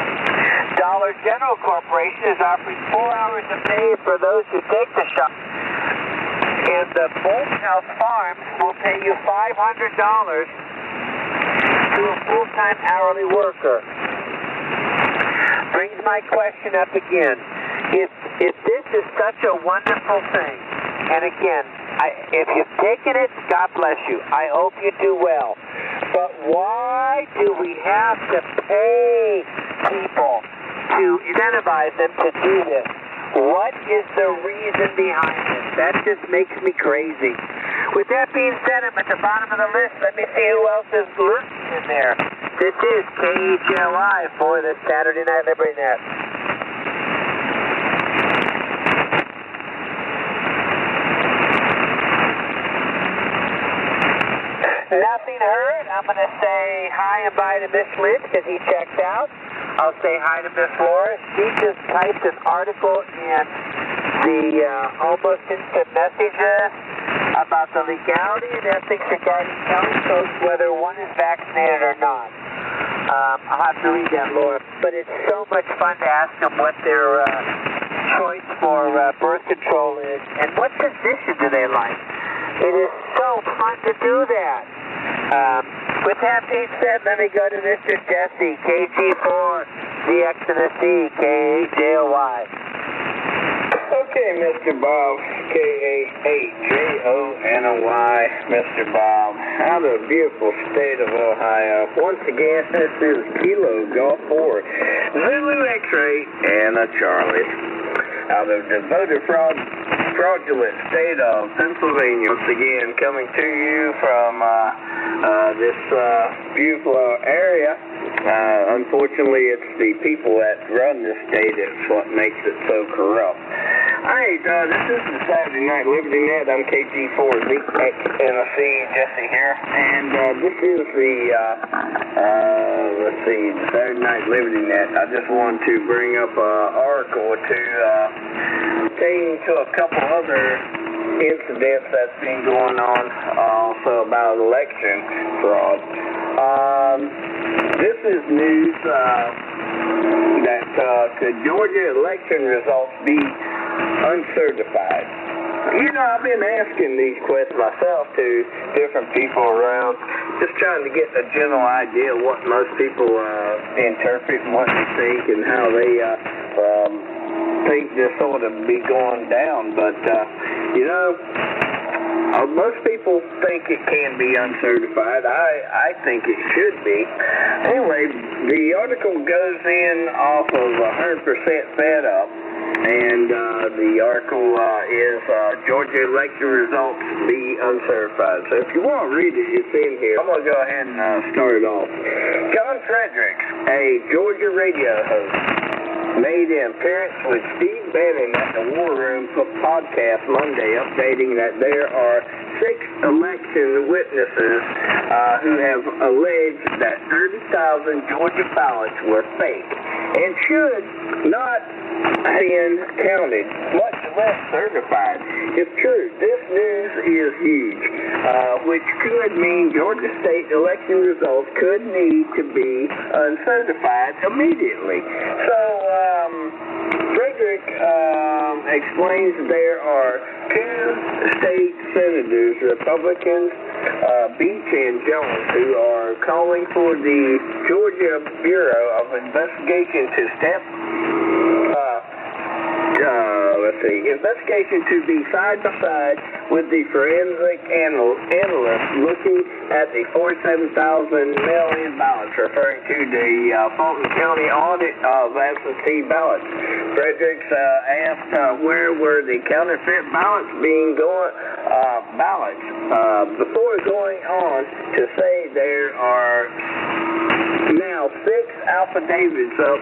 Dollar General Corporation is offering 4 hours of pay for those who take the shot. and the Bolthouse Farms will pay you $500 to a full-time hourly worker. Brings my question up again. If this is such a wonderful thing, and again, if you've taken it, God bless you. I hope you do well. But why do we have to pay people to incentivize them to do this? What is the reason behind it? That just makes me crazy. With that being said, I'm at the bottom of the list. Let me see who else is lurking in there. This is KHLI for the Saturday Night Liberty Net. Nothing heard. I'm going to say hi and bye to Miss Lynn because he checked out. I'll say hi to Miss Laura. She just typed an article in the almost instant messages about the legality and ethics regarding telling folks whether one is vaccinated or not. I'll have to read that, Laura. But it's so much fun to ask them what their choice for birth control is and what position do they like. It is so fun to do that. With that being said, let me go to Mr. Jesse, KG4, DX and the C, KHJOY. Okay, Mr. Bob, KAHJONY, Mr. Bob, out of the beautiful state of Ohio. Once again, this is Kilo Golf 4, Zulu X-Ray, and a Charlie. Out of the voter fraudulent state of Pennsylvania, once again, coming to you from this beautiful area. Unfortunately, it's the people that run this state that's what makes it so corrupt. Alright, this is the Saturday Night Liberty Net. I'm KG4, ZXNC, Jesse here. And this is the, let's see, the Saturday Night Liberty Net. I just wanted to bring up an article to pertain to a couple other incidents that's been going on, also about election fraud. This is news that could Georgia election results be uncertified? You know, I've been asking these questions myself to different people around, just trying to get a general idea of what most people interpret and what they think and how they think this ought to be going down. But, you know, most people think it can be uncertified. I think it should be. Anyway, the article goes in off of 100% Fed Up. And the article is Georgia election results be uncertified. So if you want to read it, it's in here. I'm going to go ahead and start it off. John Fredericks, a Georgia radio host, made an appearance with Steve Bannon at the War Room podcast Monday, updating that there are 6 election witnesses who have alleged that 30,000 Georgia ballots were fake and should not been counted, much less certified. If true, this news is huge, which could mean Georgia state election results could need to be uncertified immediately. So, Frederick explains there are 2 state senators, Republicans, Beach and Jones, who are calling for the Georgia Bureau of Investigation to investigation to be side by side with the forensic analyst looking at the 47,000 mail-in ballots, referring to the Fulton County audit of absentee ballots. Fredericks asked where were the counterfeit ballots before going on to say there are now 6 affidavits up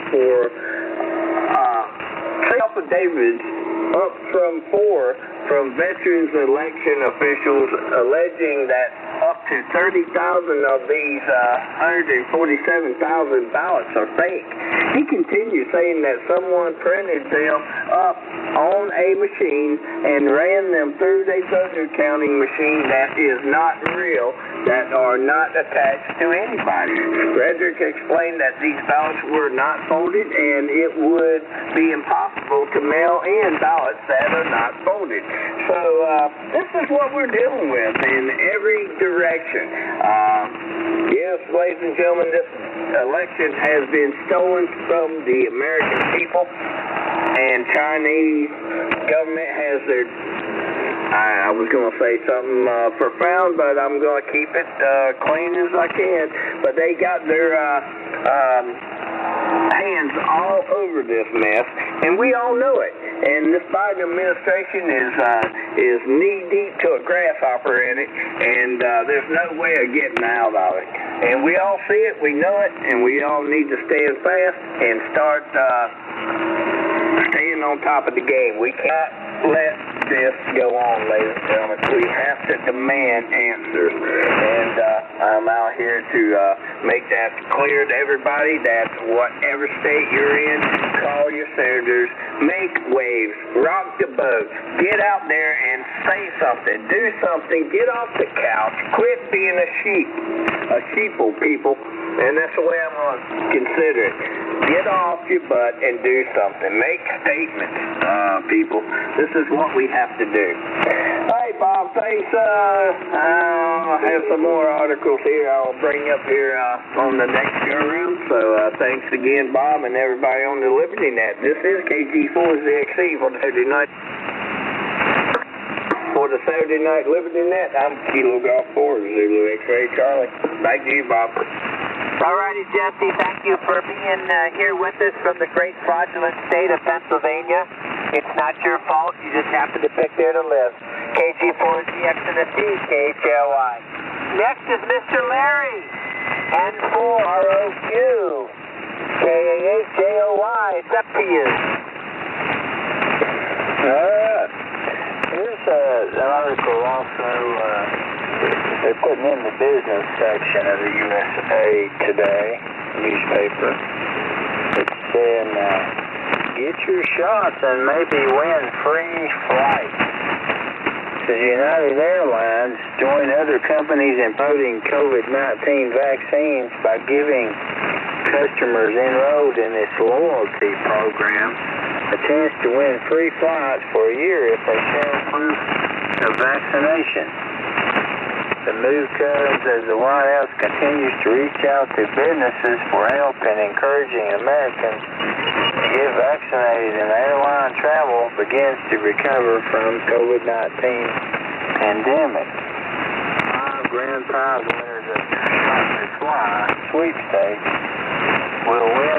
from 4 from veterans election officials alleging that up to 30,000 of these 147,000 ballots are fake. He continues saying that someone printed them up on a machine and ran them through a voter counting machine that is not real. that are not attached to anybody. Frederick explained that these ballots were not folded, and it would be impossible to mail in ballots that are not folded. So this is what we're dealing with in every direction. Yes, ladies and gentlemen, this election has been stolen from the American people, and Chinese government has their, I was going to say something profound, but I'm going to keep it clean as I can, but they got their hands all over this mess, and we all know it. And this Biden administration is knee-deep to a grasshopper in it, and there's no way of getting out of it. And we all see it, we know it, and we all need to stand fast and start staying on top of the game. We can't let this go on, ladies and gentlemen. We have to demand answers. And I'm out here to make that clear to everybody that whatever state you're in, call your senators, make waves, rock the boat, get out there and say something, do something, get off the couch, quit being a sheeple, people. And that's the way I'm going to consider it. Get off your butt and do something. Make statements, people. This is what we have to do. Hey, Bob, thanks. I'll have some more articles here I'll bring up here on the next go-round. So thanks again, Bob, and everybody on the Liberty Net. This is KG4ZXC for the Saturday night. For the Saturday Night Liberty Net, I'm Kilo Golf 4, Zulu X-Ray Charlie. Back to you, Bob. All righty, Jesse, thank you for being here with us from the great fraudulent state of Pennsylvania. It's not your fault. You just happen to pick there to live. KG4ZX and the T, KHLY. Next is Mr. Larry. N4ROQ. KAHJOY. It's up to you. Here's an article also they're putting in the business section of the USA Today newspaper. It's saying, get your shots and maybe win free flights. It says United Airlines join other companies in promoting COVID-19 vaccines by giving customers enrolled in this loyalty program a chance to win free flights for a year if they show proof of vaccination. The move comes as the White House continues to reach out to businesses for help in encouraging Americans to get vaccinated, and airline travel begins to recover from COVID-19 pandemic. 5 grand prize winners of Shop and Fly sweepstakes will win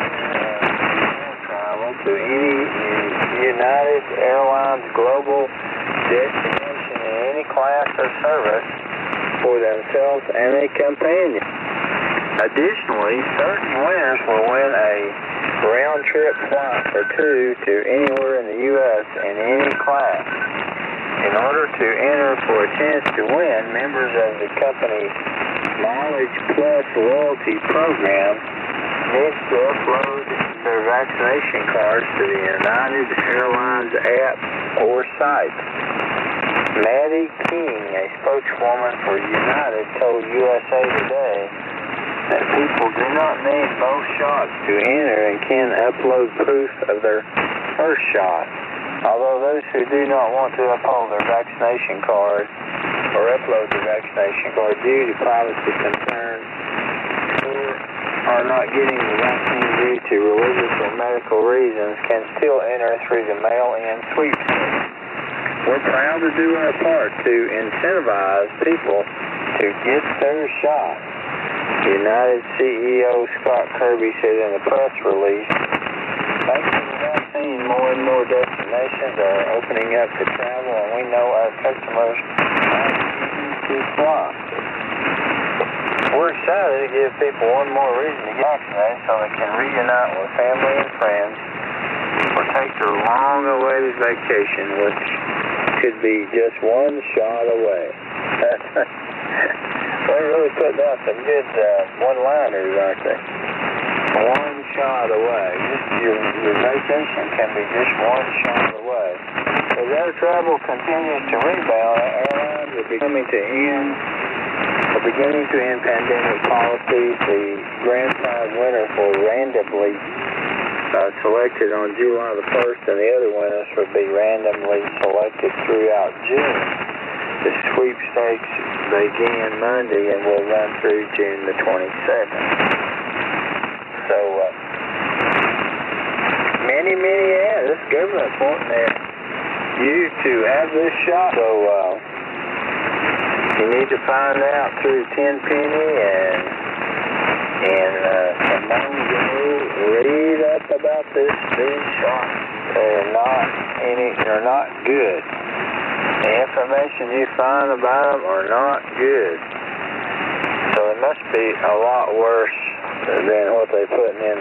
travel to any United Airlines global destination in any class or service for themselves and a companion. Additionally, certain winners will win a round-trip flight for 2 to anywhere in the U.S. in any class. In order to enter for a chance to win, members of the company's Mileage Plus loyalty program need to upload their vaccination cards to the United Airlines app or site. Maddie King, a spokeswoman for United, told USA Today that people do not need both shots to enter and can upload proof of their first shot. Although those who do not want to uphold their vaccination card or upload their vaccination card due to privacy concerns or are not getting the vaccine due to religious or medical reasons can still enter through the mail-in sweepstakes. We're proud to do our part to incentivize people to get their shot. United CEO Scott Kirby said in a press release, thanks to the vaccine, more and more destinations are opening up to travel, and we know our customers are choosing to fly. We're excited to give people one more reason to get vaccinated so they can reunite with family and friends or take their long-awaited vacation, which could be just one shot away. They're really putting out some good one-liners, aren't they? One shot away. Just your vacation can be just one shot away. As air travel continues to rebound, airlines will be coming to end A beginning to end pandemic policies, the grand prize winners were randomly selected on July the 1st, and the other winners would be randomly selected throughout June. The sweepstakes began Monday and will run through June the 22nd. So, this government's wanting you to have this shot. So, you need to find out through Tenpenny and Simone Gold, read up about these shots. They're not good. The information you find about them are not good. So it must be a lot worse than what they're putting in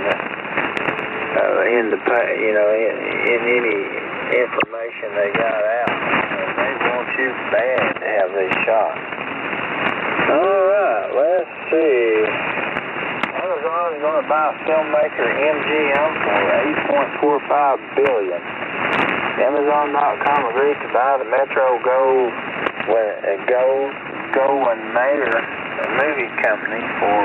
any information they got out. And they want you bad to have these shots. All right, let's see. Amazon is going to buy filmmaker MGM for $8.45 billion. Amazon.com agreed to buy the Metro Goldwyn Mayer movie company for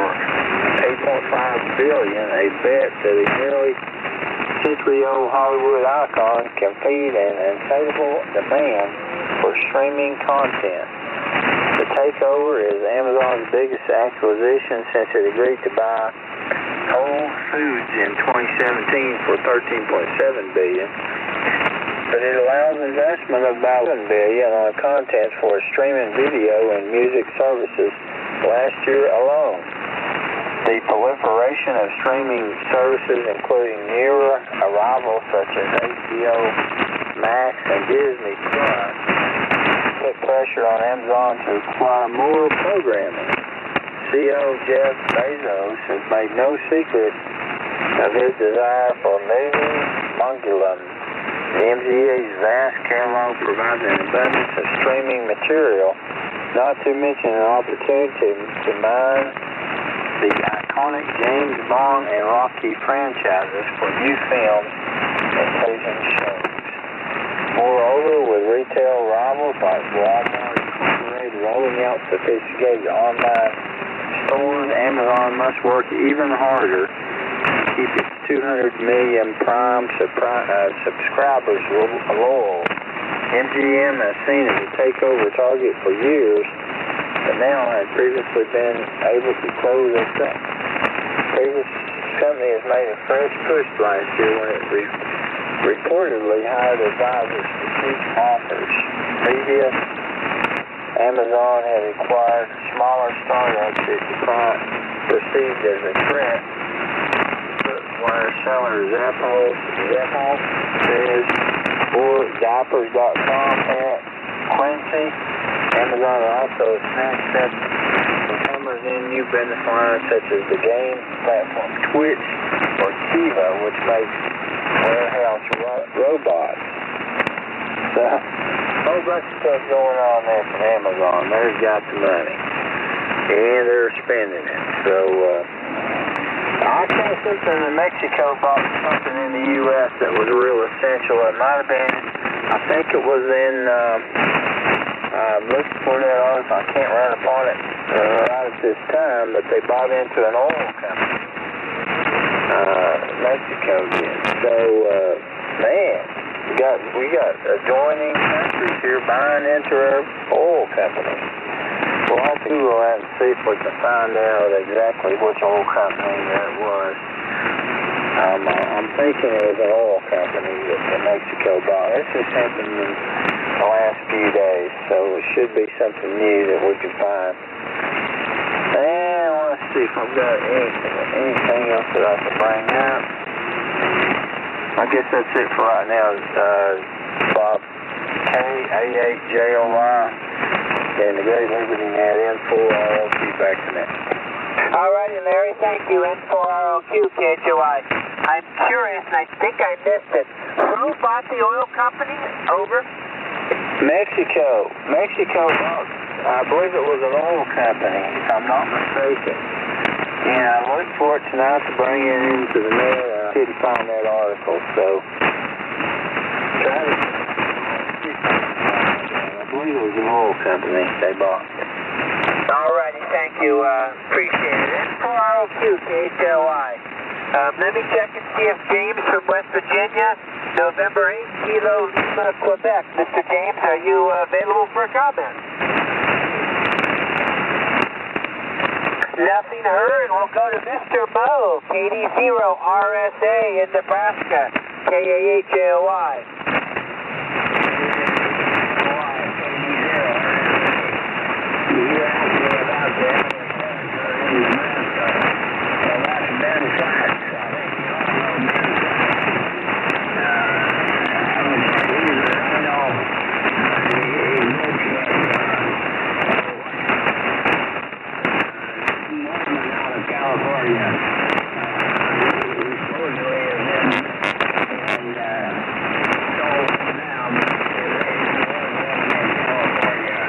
$8.5 billion, a bet that the nearly century-old Hollywood icon can feed an insatiable demand for streaming content. The takeover is Amazon's biggest acquisition since it agreed to buy Whole Foods in 2017 for $13.7 billion. But it allows investment of about $7 billion on content for streaming video and music services last year alone. The proliferation of streaming services, including newer arrivals such as HBO Max and Disney Plus, put pressure on Amazon to acquire more programming. CEO Jeff Bezos has made no secret of his desire for movie mongulum. The MGA's vast catalog provides an abundance of streaming material, not to mention an opportunity to mine the iconic James Bond and Rocky franchises for new films and television shows. Moreover, with retail rivals like Walmart Incorporated rolling out sophisticated online stores, Amazon must work even harder to keep its 200 million Prime subscribers loyal. MGM has seen as a takeover target for years, but now had previously been able to close its up. Previous company has made a fresh push last year when it reportedly hired advisors to seek offers. Previous Amazon had acquired smaller startups it perceived as a threat. Footwear seller Zappos says for diapers.com at Quincy. Amazon also snatched up newcomers in new business lines such as the game platform Twitch or Kiva, which makes warehouse robots. So, a whole bunch of stuff going on there from Amazon. They've got the money, and they're spending it. So, I think something in Mexico bought something in the U.S. that was real essential. It might have been, I think it was in, I'm looking for that article. I can't run upon it right at this time, but they bought into an oil company. Mexico did. So, man, we got adjoining countries here buying into our oil company. Well, I'll Google that and see if we can find out exactly which oil company that was. I'm thinking it was an oil company that Mexico bought. This just happened in the last few days, so it should be something new that we can find. And let's see if I've got anything else that I can bring up. I guess that's it for right now. Bob K88JOY and the Great Liberty Net N4RLQ back to net. Alrighty, Larry, thank you. N4RLQ, KHOI. I'm curious, and I think I missed it. Who bought the oil company? Over? Mexico bought, I believe it was an oil company, if I'm not mistaken. And I looked for it tonight to bring it into the mail. I didn't find that article, so try to see if I can find it. I believe it was an oil company they bought. Alrighty. thank you. Appreciate it. And 4ROQ, KHLY. Let me check and see if James from West Virginia, November 8, Kilo Lima, Quebec. Mr. James, are you available for a comment? Nothing heard. We'll go to Mr. Mo, KD0RSA in Nebraska, KAHLY. You asked me about the in Nebraska. Well, that's Ben Sachs. I think you all know Ben Sachs. I haven't said either. I know he looks Norman out of California. He supposedly is in sold now, but his age was living in California.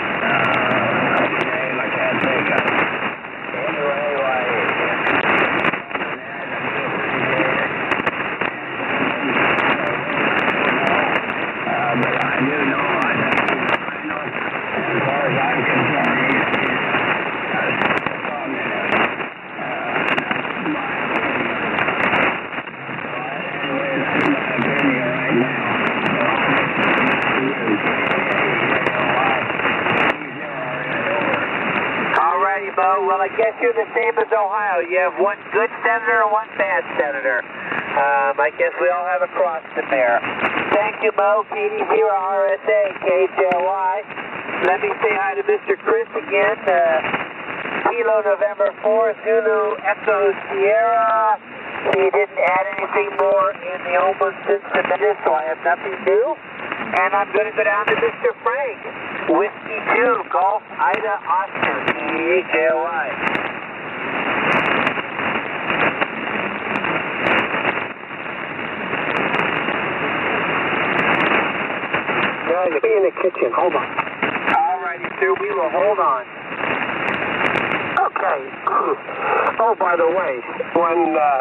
Name I can't think of. Anyway, why, but I do know, as far as I'm concerned, he's a communist. That's my opinion. Anyway, that's my opinion right now. Alrighty, Mo. Well, I guess you're the same as Ohio. You have one good senator and one bad senator. I guess we all have a cross to bear. Thank you, Mo. KD0RSA, KHLY. Let me say hi to Mr. Chris again. Kilo November 4, Zulu Echo Sierra. He didn't add anything more in the almost submitted, so I have nothing new. And I'm going to go down to Mr. Frank. Whiskey 2, Golf Ida Oscar, KHLY. Yeah, you'll be in the kitchen. Hold on. Alrighty, sir. We will hold on. Okay. Oh, by the way, when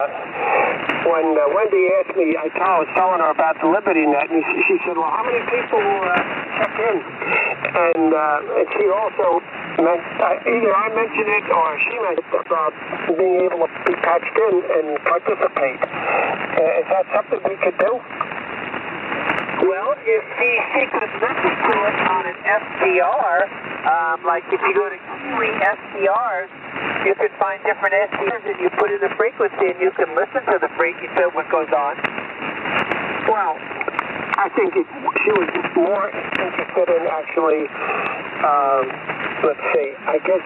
Wendy asked me, I was telling her about the LibertyNet, and she said, well, how many people check in? And she also meant, either I mentioned it or she meant about being able to be patched in and participate. Is that something we could do? Well, if she could listen to it on an SDR, like if you go to Kiwi SDRs, you can find different SDRs and you put in the frequency and you can listen to the frequency of what goes on. Well, I think she was more interested in actually, let's see, I guess,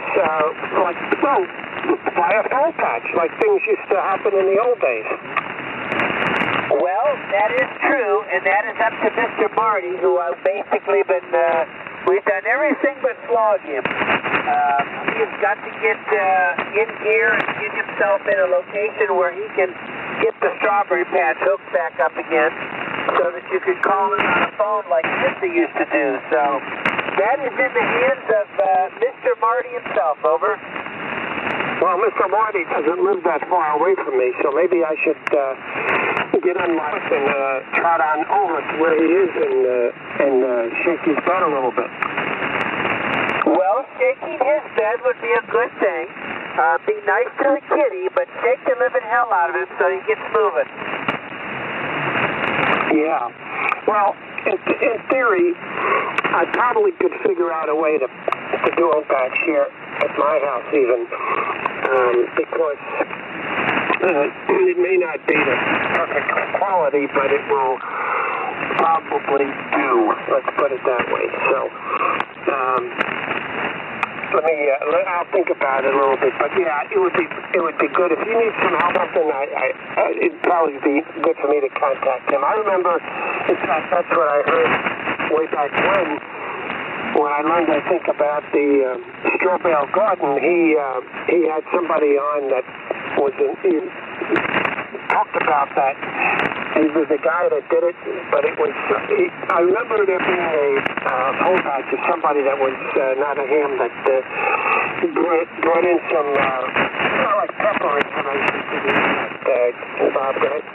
by a phone patch, like things used to happen in the old days. Well, that is true, and that is up to Mr. Marty, who I've basically been, we've done everything but flog him. He's got to get in gear and get himself in a location where he can get the strawberry patch hooked back up again so that you can call him on a phone like Mr. used to do. So that is in the hands of Mr. Marty himself, over. Well, Mr. Marty doesn't live that far away from me, so maybe I should get on my horse and trot on over to where he is and shake his bed a little bit. Well, shaking his bed would be a good thing. Be nice to the kitty, but shake the living hell out of him so he gets moving. Yeah. Well, in theory, I probably could figure out a way to do a patch here at my house even, because it may not be the perfect quality, but it will probably do. Let's put it that way. So, I'll think about it a little bit. But yeah, it would be good if you need some help. Then it'd probably be good for me to contact him. I remember, in fact, that's what I heard way back when I learned, I think, about the straw bale garden. He had somebody on that was he talked about that. He was the guy that did it, but it was. I remember there being a phone patch of somebody that was not a ham that brought in some like pepper information to the internet. Bob, go ahead.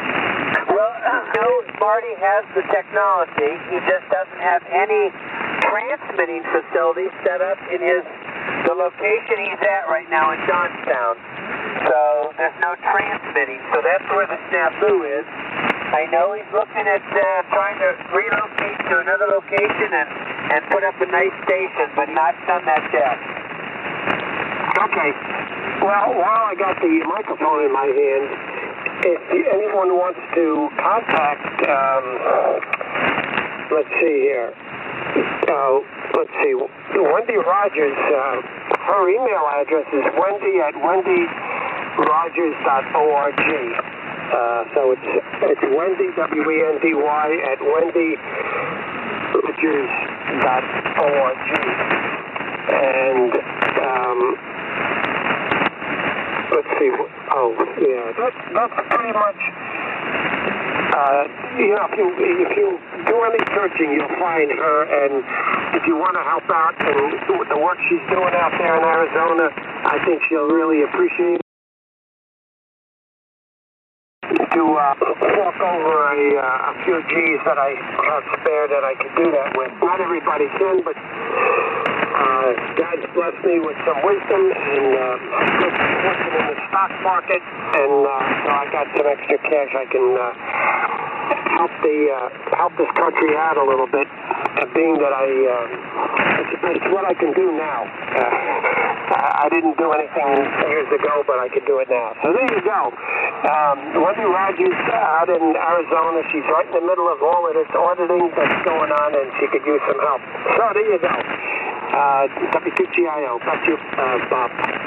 Well, no, Marty has the technology. He just doesn't have any transmitting facility set up in the location he's at right now in Johnstown. So there's no transmitting. So that's where the snafu is. I know he's looking at trying to relocate to another location and put up a nice station, but not done that yet. Okay. Well, while I got the microphone in my hand, if anyone wants to contact, let's see here. Let's see. Wendy Rogers, her email address is wendy@wendyrogers.org. So it's Wendy, W-E-N-D-Y, at wendyrogers.org. And let's see. Oh, yeah. That's pretty much. If you do any searching, you'll find her. And if you want to help out and the work she's doing out there in Arizona, I think she'll really appreciate it. To fork over a few G's that I have spare that I could do that with. Not everybody can, but God's blessed me with some wisdom and good fortune in the stock market, and so I got some extra cash. I can help this country out a little bit, being that it's what I can do now. I didn't do anything years ago, but I can do it now. So there you go. Wendy Rogers out in Arizona. She's right in the middle of all of this auditing that's going on, and she could use some help. So there you go. WTGIO. Back to you, Bob.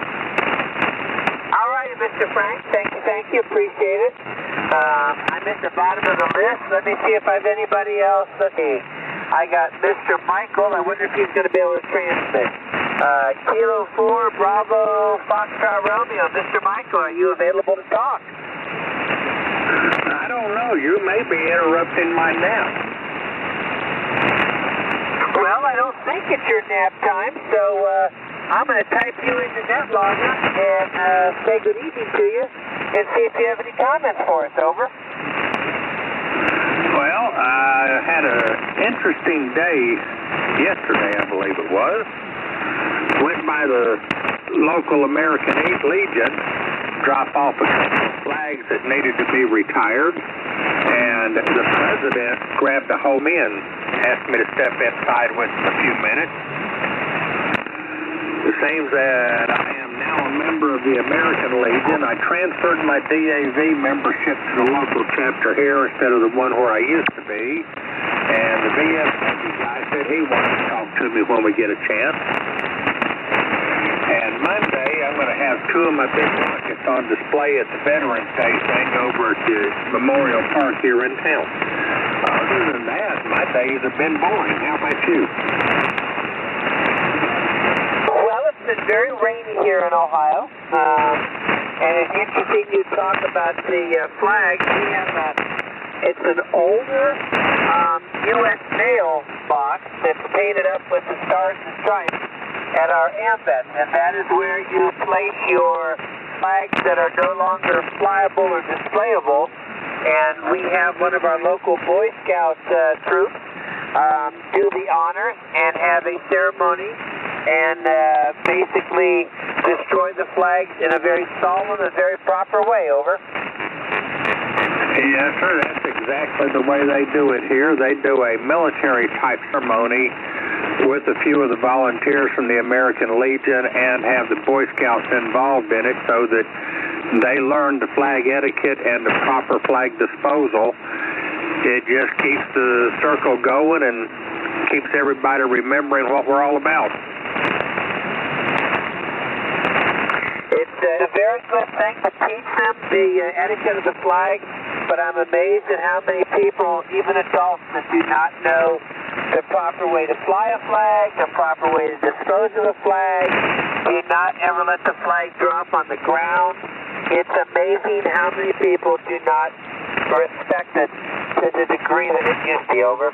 All right, Mr. Frank. Thank you. Appreciate it. I'm at the bottom of the list. Let me see if I have anybody else. Let's see. I got Mr. Michael. I wonder if he's going to be able to transmit. Kilo 4, Bravo, Foxtrot Romeo. Mr. Michael, are you available to talk? I don't know. You may be interrupting my nap. Well, I don't think it's your nap time, so I'm going to type you into NetLogger and say good evening to you and see if you have any comments for us. Over. Well, I had an interesting day yesterday, I believe it was. Went by the local American Legion, dropped off a couple of flags that needed to be retired, and the president grabbed a home in, asked me to step inside with him a few minutes. It seems that I am now a member of the American Legion. I transferred my DAV membership to the local chapter here instead of the one where I used to be, and the VFW guy said he wanted to talk to me when we get a chance. And Monday, I'm going to have two of my big rockets on display at the Veterans Day thing over at the Memorial Park here in town. Other than that, my days have been boring. How about you? Well, it's been very rainy here in Ohio, and it's interesting you talk about the flag. We have it's an older U.S. mail box that's painted up with the stars and stripes at our AMVETS, and that is where you place your flags that are no longer flyable or displayable. And we have one of our local Boy Scout troops do the honors and have a ceremony and basically destroy the flags in a very solemn and very proper way. Over. Yes, sir. That's exactly the way they do it here. They do a military-type ceremony with a few of the volunteers from the American Legion and have the Boy Scouts involved in it so that they learn the flag etiquette and the proper flag disposal. It just keeps the circle going and keeps everybody remembering what we're all about. It's a very good thing to teach them the etiquette of the flag, but I'm amazed at how many people, even adults, that do not know the proper way to fly a flag, the proper way to dispose of a flag, do not ever let the flag drop on the ground. It's amazing how many people do not respect it to the degree that it used to be. Over.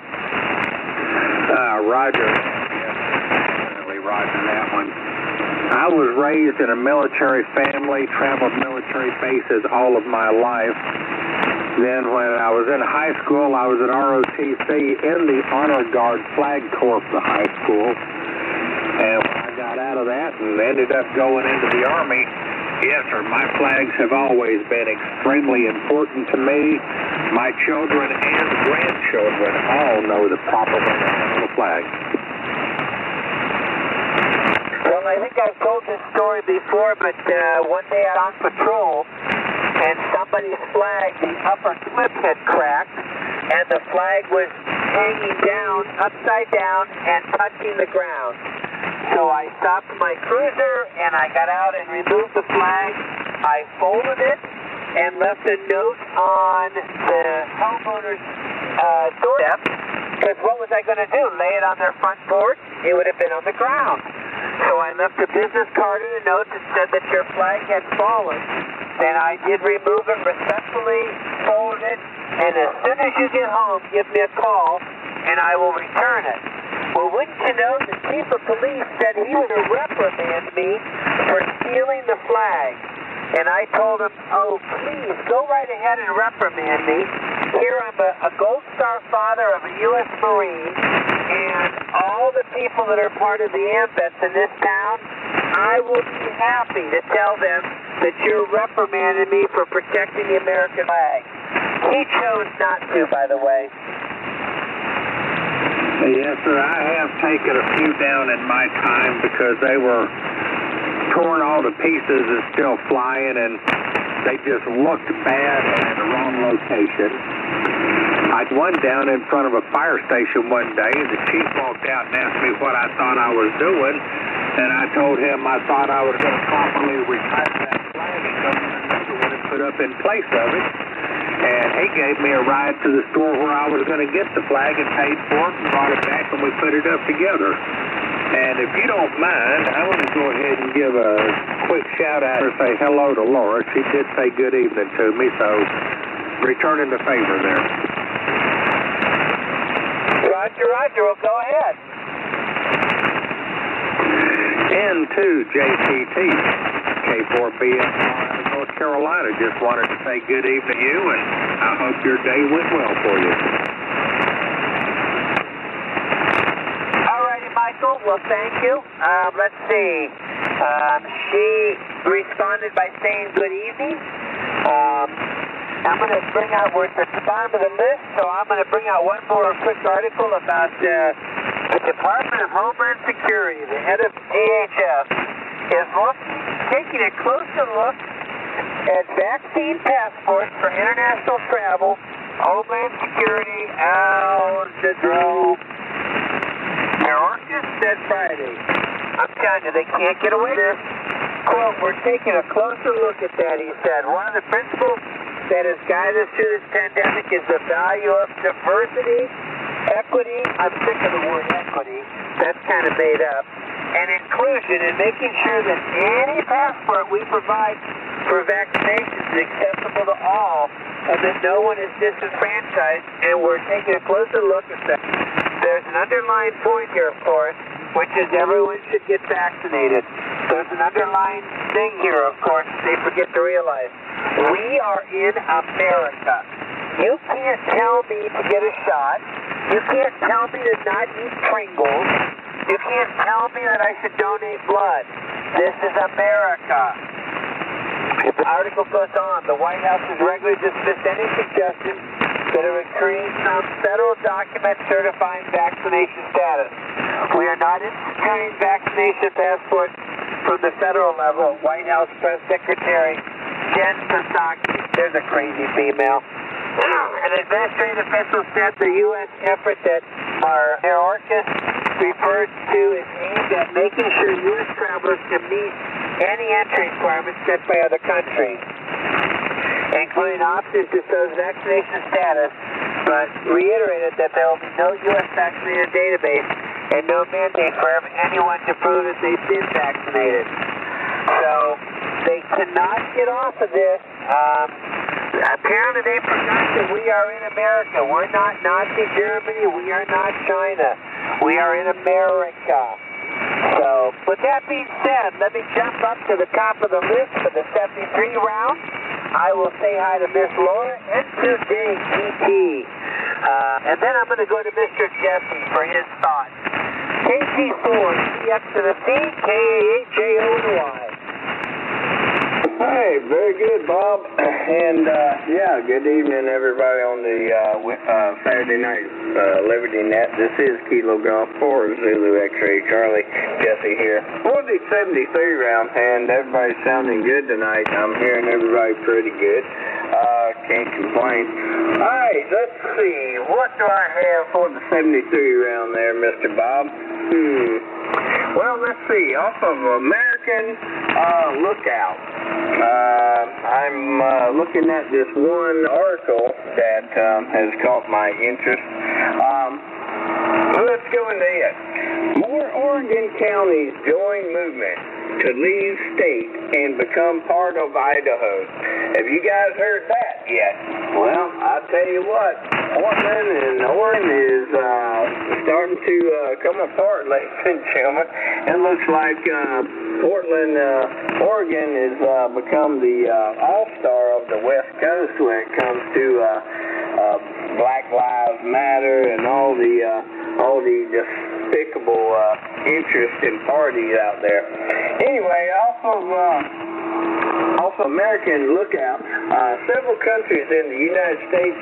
Roger. Definitely roger that one. I was raised in a military family, traveled military bases all of my life, Then when I was in high school, I was at ROTC in the Honor Guard Flag Corps of the high school. And when I got out of that and ended up going into the Army, yes, sir, my flags have always been extremely important to me. My children and grandchildren all know the proper way to handle a flag. Well, I think I've told this story before, but one day I was on patrol, and somebody's flag, the upper clip had cracked, and the flag was hanging down, upside down, and touching the ground. So I stopped my cruiser, and I got out and removed the flag. I folded it and left a note on the homeowner's doorstep, because what was I going to do, lay it on their front porch? It would have been on the ground. So I left a business card and a note that said that your flag had fallen. Then I did remove it respectfully, fold it, and as soon as you get home, give me a call, and I will return it. Well, wouldn't you know, the chief of police said he was going to reprimand me for stealing the flag. And I told him, oh, please, go right ahead and reprimand me. Here I'm a Gold Star father of a U.S. Marine, and all the people that are part of the AMVETS in this town, I will be happy to tell them that you're reprimanding me for protecting the American flag. He chose not to, by the way. Yes, sir, I have taken a few down in my time because they were torn all to pieces and still flying, and they just looked bad and in the wrong location. I had one down in front of a fire station one day, and the chief walked out and asked me what I thought I was doing, and I told him I thought I was going to properly retire that flag and come another one and put up in place of it. And he gave me a ride to the store where I was going to get the flag and paid for it and brought it back, and we put it up together. And if you don't mind, I want to go ahead and give a quick shout out and say hello to Laura. She did say good evening to me, so returning the favor there. Roger, well, go ahead. N2 JTT, K4BS, North Carolina. Just wanted to say good evening to you, and I hope your day went well for you. Michael, well, thank you. Let's see. She responded by saying good evening. I'm going to bring out, we're at the bottom of the list, so I'm going to bring out one more quick article about the Department of Homeland Security. The head of DHS is taking a closer look at vaccine passports for international travel. Homeland Security, Al Jadro. Mayorkas said Friday. I'm telling you, they can't get away with this. Quote, we're taking a closer look at that, he said. One of the principles that has guided us through this pandemic is the value of diversity, equity, I'm sick of the word equity, that's kind of made up, and inclusion, and making sure that any passport we provide for vaccinations is acceptable to all, and that no one is disenfranchised, and we're taking a closer look at that. There's an underlying point here, of course, which is everyone should get vaccinated. There's an underlying thing here, of course, they forget to realize. We are in America. You can't tell me to get a shot. You can't tell me to not eat Pringles. You can't tell me that I should donate blood. This is America. The article goes on. The White House has regularly dismissed any suggestion that it would create some federal document certifying vaccination status. We are not instituting vaccination passports from the federal level. White House Press Secretary Jen Psaki, there's a crazy female. An administrative official said the U.S. effort that Mayorkas referred to is aimed at making sure U.S. travelers can meet any entry requirements set by other countries, including options to show vaccination status, but reiterated that there will be no U.S. vaccinated database and no mandate for anyone to prove that they've been vaccinated. So they cannot get off of this. Apparently they forgot that we are in America. We're not Nazi Germany. We are not China. We are in America. So, with that being said, let me jump up to the top of the list for the 73 round. I will say hi to Miss Laura and KT2JGT. And then I'm going to go to Mr. Jesse for his thoughts. KT4, CX and a C, KAHJO and a Y. Hey, very good, Bob. And, yeah, good evening, everybody on the Saturday night Liberty Net. This is Kilo Golf 4 Zulu X-Ray Charlie. Jesse here. For the 73 round, and everybody's sounding good tonight. I'm hearing everybody pretty good. Can't complain. All right, let's see. What do I have for the 73 round there, Mr. Bob? Well, let's see. Off of American Lookout. I'm looking at this one article that has caught my interest. Let's go into it. More Oregon counties join movement to leave state and become part of Idaho. Have you guys heard that yet? Well, I'll tell you what, Portland and Oregon is starting to come apart, ladies and gentlemen. It looks like Portland, Oregon has become the all-star of the West Coast when it comes to Black Lives Matter and all the despicable interest in parties out there. Anyway, off of American Lookout, several countries in the United States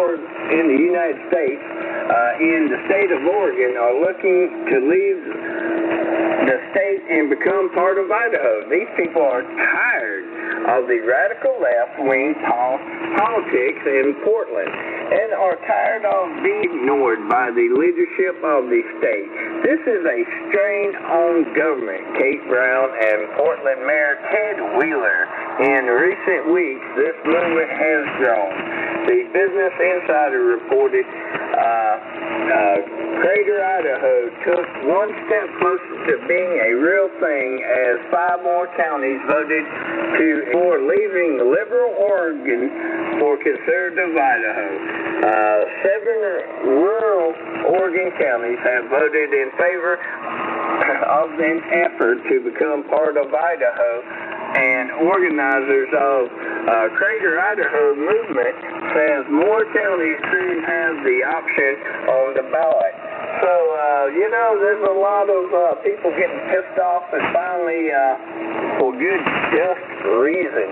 in the state of Oregon are looking to leave the state and become part of Idaho. These people are tired of the radical left-wing politics in Portland and are tired of being ignored by the leadership of the state. This is a strain on government, Kate Brown and Portland Mayor Ted Wheeler. In recent weeks, this movement has grown. The Business Insider reported Crater, Idaho took one step closer to being a real thing as 5 more counties voted for leaving liberal Oregon for conservative Idaho. 7 rural Oregon counties have voted in favor of an effort to become part of Idaho, and organizers of Crater, Idaho movement says more counties soon have the option on the ballot. So, there's a lot of people getting pissed off and finally, for good, just reason,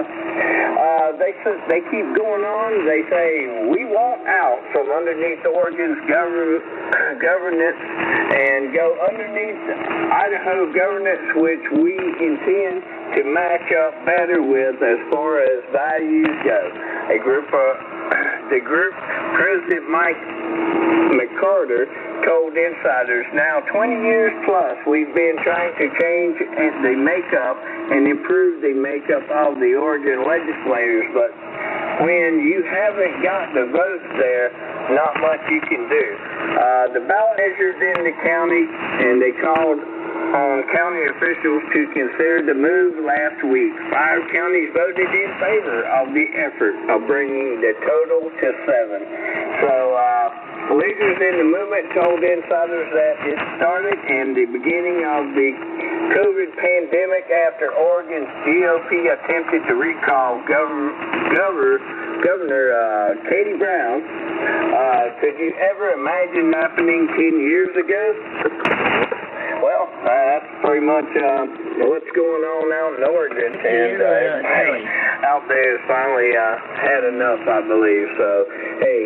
They keep going on. They say, we want out from underneath Oregon's governance and go underneath Idaho governance, which we intend to match up better with as far as values go. The group President Mike McCarter told insiders, now 20 years plus, we've been trying to change the makeup and improve the makeup of the Oregon legislators, but when you haven't got the votes there, not much you can do. The ballot measures in the county, and they called on county officials to consider the move last week. 5 counties voted in favor of the effort of bringing the total to 7. So, leaders in the movement told insiders that it started in the beginning of the COVID pandemic after Oregon's GOP attempted to recall Governor Katie Brown. Could you ever imagine happening 10 years ago? Well, that's pretty much what's going on out in Oregon, and everybody out there has finally had enough, I believe. So, hey,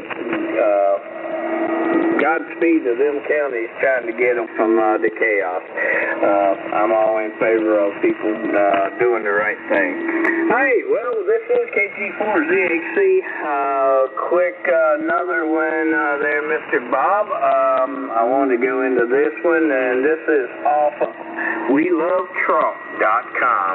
Godspeed to them counties trying to get them from the chaos. I'm all in favor of people doing the right thing. Hey, well, this is KT4ZHC. Quick, another one there, Mr. Bob. I wanted to go into this one, and this is off of WeLoveTrump.com.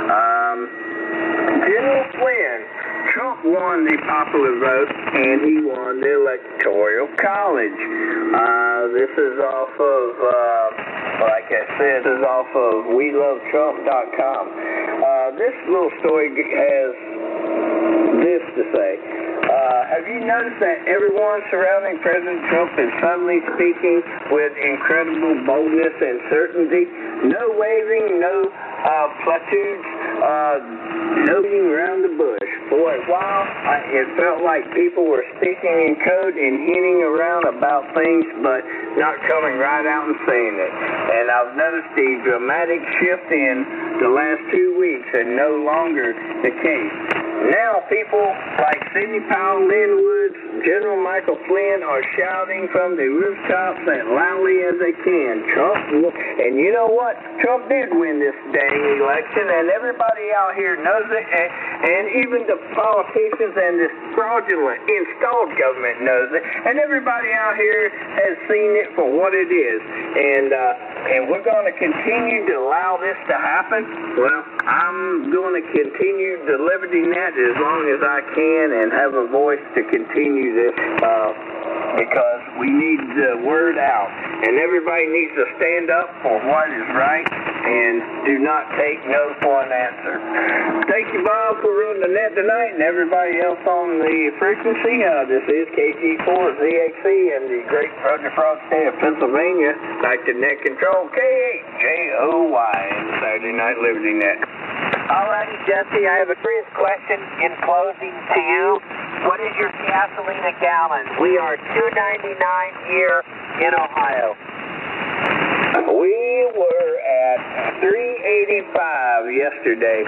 General Flynn. Trump won the popular vote, and he won the Electoral College. This is off of, like I said, this is off of WeLoveTrump.com. This little story has this to say. Have you noticed that everyone surrounding President Trump is suddenly speaking with incredible boldness and certainty? No waving, no platitudes, no beating around the bush. boy, while it felt like people were speaking in code and hinting around about things, but not coming right out and saying it. And I've noticed the dramatic shift in the last 2 weeks and no longer the case. Now people like Sidney Powell, Lynn Woods, General Michael Flynn are shouting from the rooftops as loudly as they can, Trump, and you know what? Trump did win this dang election, and everybody out here knows it, and even the politicians and this fraudulent installed government knows it, and everybody out here has seen it for what it is, and we're going to continue to allow this to happen. Well, I'm going to continue delivering that as long as I can and have a voice to continue this because we need the word out, and everybody needs to stand up for what is right and do not take no for an answer. Thank you, Bob, for running the net tonight, and everybody else on the frequency. This is KG4ZXC in the great Roger Frost state of Pennsylvania. Back to net control, KHJOY in Saturday Night Liberty Net. Alrighty, Jesse, I have a curious question in closing to you. What is your gasoline a gallon? We are $2.99 here in Ohio. We were at $3.85 yesterday.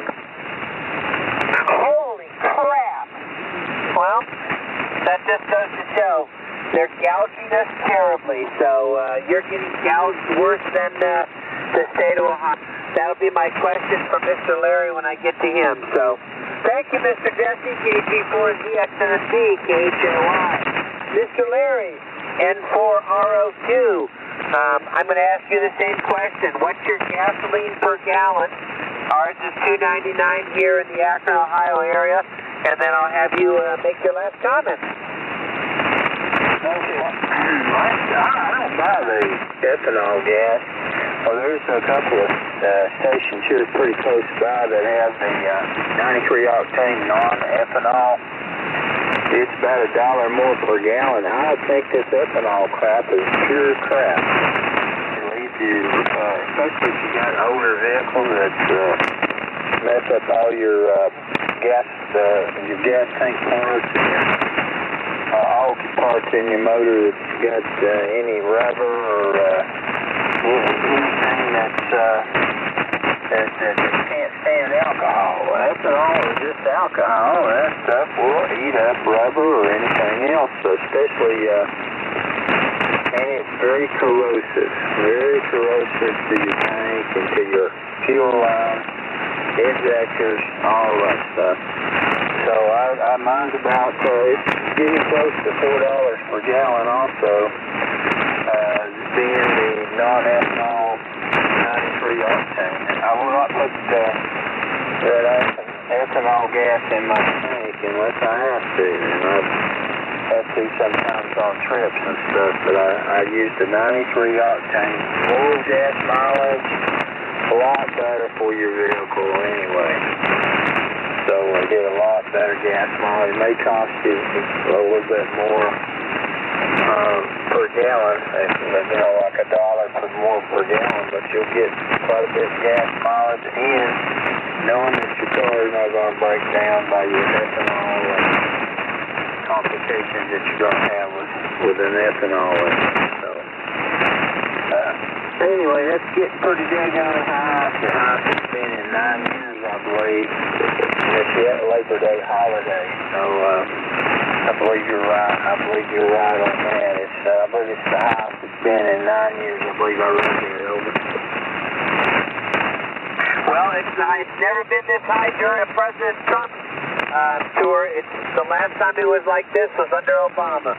Holy crap! Well, that just goes to show they're gouging us terribly. So you're getting gouged worse than the state of Ohio. That'll be my question for Mr. Larry when I get to him. So thank you, Mr. Jesse, KG4ZXNC, KHOI. Mr. Larry, N4RO2. I'm going to ask you the same question. What's your gasoline per gallon? Ours is $2.99 here in the Akron, Ohio area, and then I'll have you make your last comment. I don't buy the ethanol gas. Well, there's a couple of stations here pretty close by that have the 93 octane non-ethanol. It's about $1 more per gallon. I think this ethanol crap is pure crap. It leads you, especially if you got an older vehicle that's mess up all your gas tank parts and all the parts in your motor that's got any rubber or anything that can't stand alcohol. Well, ethanol is just alcohol. That stuff will eat up rubber or anything else, especially, and it's very corrosive to your tank and to your fuel line, injectors, all that stuff. So mine's about, it's getting close to $4 per gallon also, being the non-ethanol 93 octane. I will not put that ethanol gas in my tank unless I have to, and I've had to sometimes on trips and stuff, but I use the 93 octane. More gas mileage, a lot better for your vehicle anyway. So I get a lot better gas mileage. It may cost you a little bit more per gallon, like $1 more per gallon, but you'll get quite a bit of gas mileage and knowing that your car is not going to break down by your ethanol and complications that you're going to have with an ethanol. So, anyway, that's getting pretty daggone high. The highest it's been in 9 years, I believe. It's yet Labor Day holiday, so I believe you're right. I believe you're right on that. I believe it's the highest it's been in 9 years. I believe I read it over. Well, it's never been this high during President Trump's tour. The last time it was like this was under Obama.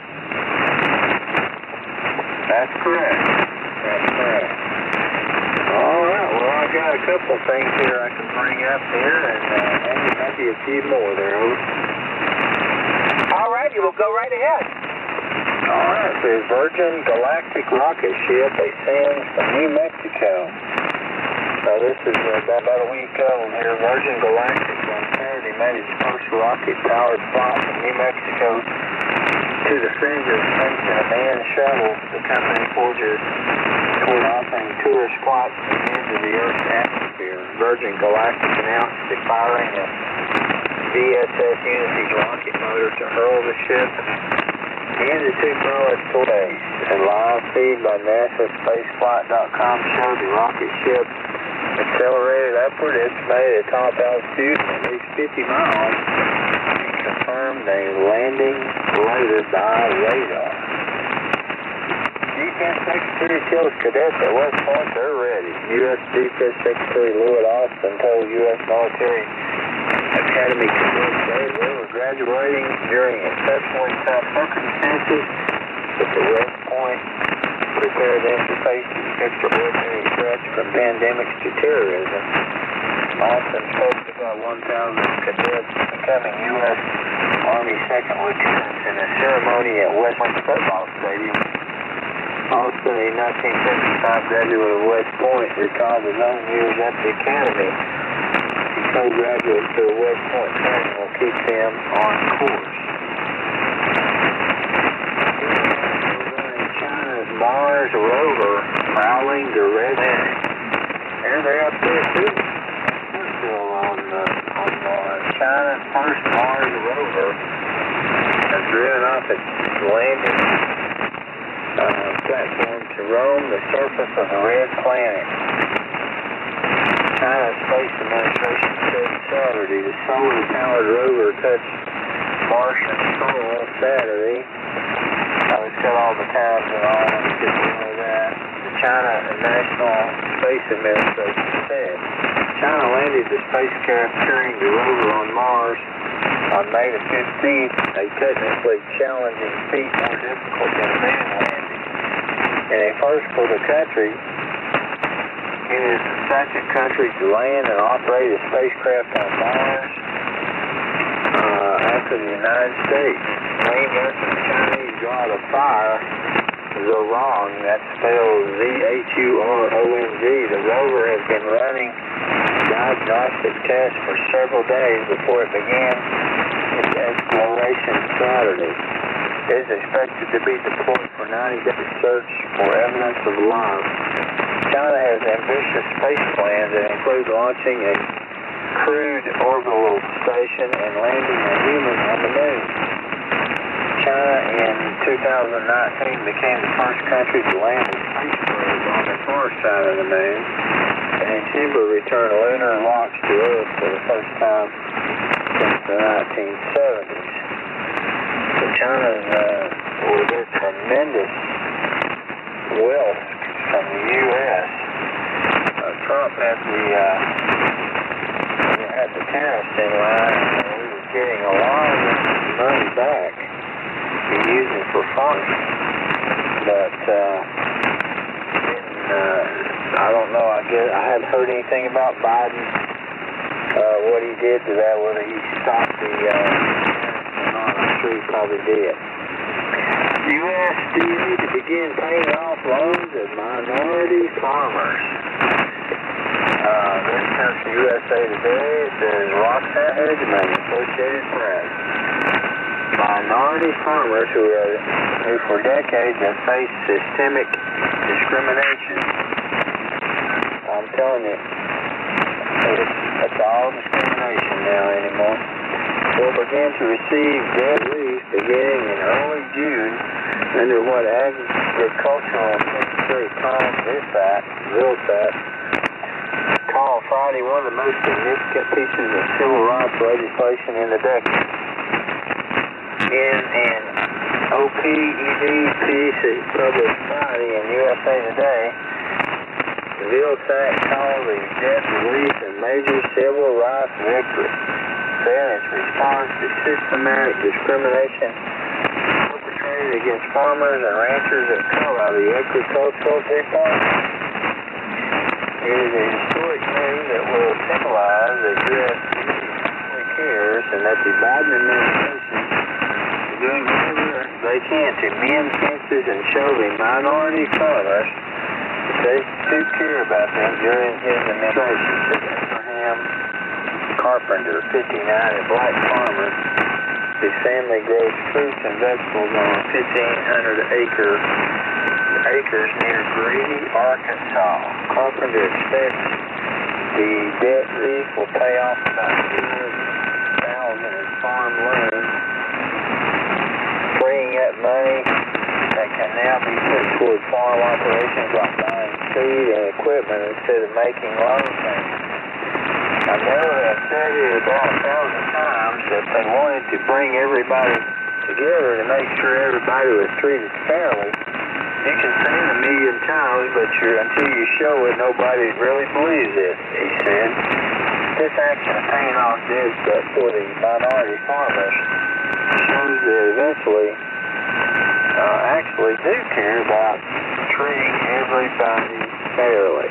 That's correct. All right. Well, I got a couple things here I can bring up here, and maybe a few more there. All righty, we'll go right ahead. All right. The Virgin Galactic rocket ship they send from New Mexico. So this is about a week old here. Virgin Galactic on Saturday made its first rocket-powered flight from New Mexico to the fringe of space in a manned shuttle. The company forges toward offering tourist flights to the edge of the Earth's atmosphere. Virgin Galactic announced the firing of VSS Unity's rocket motor to hurl the ship into two broad torpedoes. And live feed by NASA Spaceflight.com showed the rocket ship accelerated upward, estimated at top altitude at least 50 miles, and confirmed a landing later by radar. Defense Secretary tells cadets at West Point they're ready. U.S. Defense Secretary Lloyd Austin told U.S. Military Academy cadets they were graduating during exceptionally tough circumstances, but the West Point prepared them to face extraordinary threats from pandemics to terrorism. Austin spoke to about 1,000 cadets becoming U.S. Army second lieutenants in a ceremony at West Point Football Stadium. Austin, a 1975 graduate of West Point, recalled his own years at the Academy. He told graduates to the West Point training will keep them on course. China's Mars rover prowling the red planet. There they're up there too. They're still on Mars. China's first Mars rover has driven off its landing platform to roam the surface of the red planet. China's Space Administration said Saturday the solar-powered rover touched Martian soil on Saturday. I would said all the times and all, I just know that. The China National Space Administration said China landed the spacecraft carrying the rover on Mars on May the 15th, a technically challenging feat more difficult than a man landing. And a first for the country, it is the second country to land and operate a spacecraft on Mars after the United States. Named after the Chinese god of fire, Zhurong, that's spelled Z-H-U-R-O-N-G. The rover has been running diagnostic tests for several days before it began its exploration Saturday. It is expected to be deployed for 90 days to search for evidence of life. China has ambitious space plans that include launching a crewed orbital station and landing a human on the moon. China in 2019 became the first country to land a space probe on the far side of the moon, and in December returned lunar launch to Earth for the first time since the 1970s. So China's with their tremendous wealth from the U.S. Trump had the tariffs in line, and we were getting a lot of money back to use it for farming. But I don't know. I haven't heard anything about Biden. What he did to that, whether he stopped the tariffs or not, I'm sure he probably did. USDA to begin paying off loans of minority farmers. This comes to USA Today. It says Roxanne Edgeman, Associated Press. Minority farmers who for decades have faced systemic discrimination. I'm telling you, it's all discrimination now anymore. Will begin to receive debt relief beginning in early June under what Agricultural Secretary Tom Vilsack called Friday one of the most significant pieces of civil rights legislation in the decade. In an OPED published Friday in USA Today, Vilsack called the debt relief a major civil rights victory. In its response to systematic discrimination perpetrated against farmers and ranchers of color by the Agricultural Department. It is a historic move that will symbolize that U.S. really cares and that the Biden administration is doing whatever they can to mend fences and show the minority farmers that they do care about them during his administration, said Abraham Carpenter, 59, a black farmer whose family grows fruits and vegetables on 1,500 acres near Grady, Arkansas. Carpenter expects the debt relief will pay off about in farm loans, freeing up money that can now be put toward farm operations like buying seed and equipment instead of making loan payments. I know I've said it about 1,000 times that they wanted to bring everybody together to make sure everybody was treated fairly. You can say it a million times, but until you show it, nobody really believes it, he said. This action of paying off debts but for the minority farmers shows that eventually actually do care about treating everybody fairly.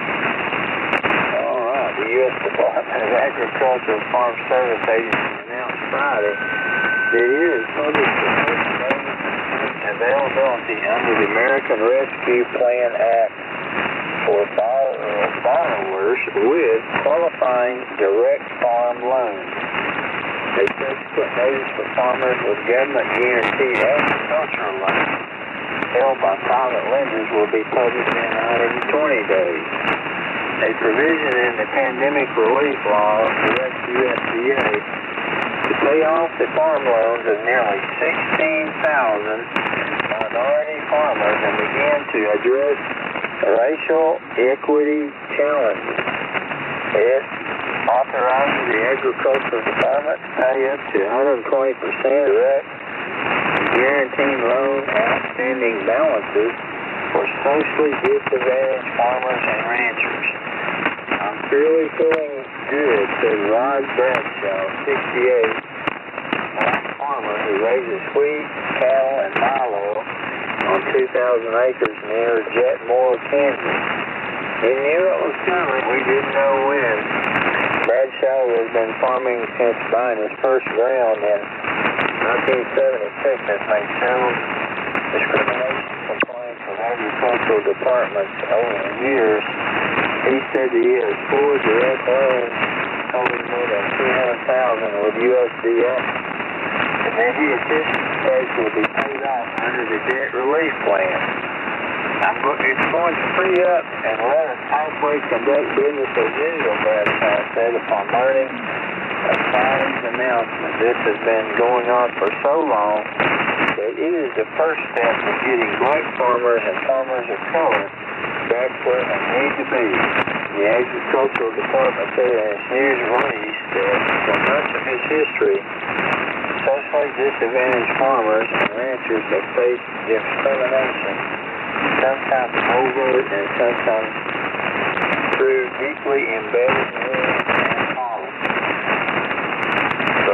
All right, the U.S. Department of Agriculture and Farm Service Agency announced Friday that it has published the first availability under the American Rescue Plan Act for borrowers with qualifying direct farm loans. A subsequent notice for farmers with government-guaranteed agricultural loans held by private lenders will be published in 120 days. A provision in the Pandemic Relief Law directs the USDA to pay off the farm loans of nearly 16,000 minority farmers and begin to address racial equity challenges. It authorizes the Agricultural Department to pay up to 120% direct guaranteed loan outstanding balances for socially disadvantaged farmers and ranchers. I'm truly feeling good, said Rod Bradshaw, 68, black farmer who raises wheat, cattle, and milo on 2,000 acres near Jetmore, Kansas. He knew it was coming. We didn't know when. Bradshaw has been farming since buying his first ground in 1976 and has made several discrimination complaints with agricultural departments over the years. He said that he has 4 direct loans totaling more than $300,000 with USDA, and that he anticipates will be paid off under the debt relief plan. It's going to free up and let us halfway conduct business as usual, Bradshaw said, upon learning of Friday's announcement. This has been going on for so long that it is the first step in getting black farmers and farmers of color back where they need to be. The Agricultural Department said in its news release that for much of its history, socially disadvantaged farmers and ranchers have faced discrimination, sometimes overt and sometimes through deeply embedded rules and policies. So,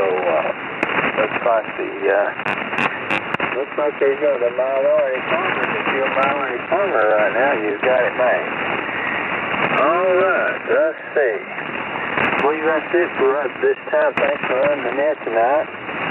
looks like there's got a minority farmer. If you're a minority farmer right now, you've got it made. All right, let's see. I believe that's it for us this time. Thanks for running the net tonight.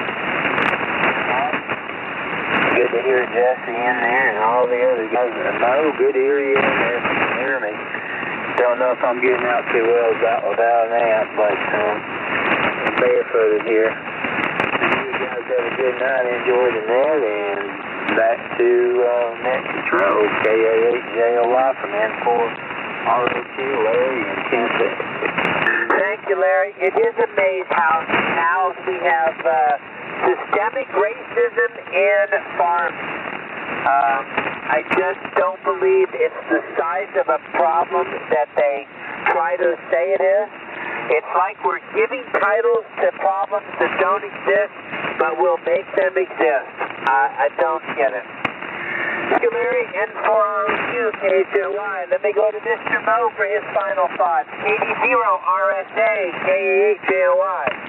Good to hear Jesse in there and all the other guys. No, good to hear you in there if you can hear me. Don't know if I'm getting out too well without an amp, but I'm barefooted here. You guys have a good night. Enjoy the net and back to net control. KA8JLY from N4ROQ, Larry and Kansas. Thank you, Larry. It is amazing how now we have systemic racism in farming. I just don't believe it's the size of a problem that they try to say it is. It's like we're giving titles to problems that don't exist, but we'll make them exist. I don't get it. Larry, N4ROQ, KHOY. Let me go to Mr. Mo for his final thoughts. KD0RSA, KA8JOY.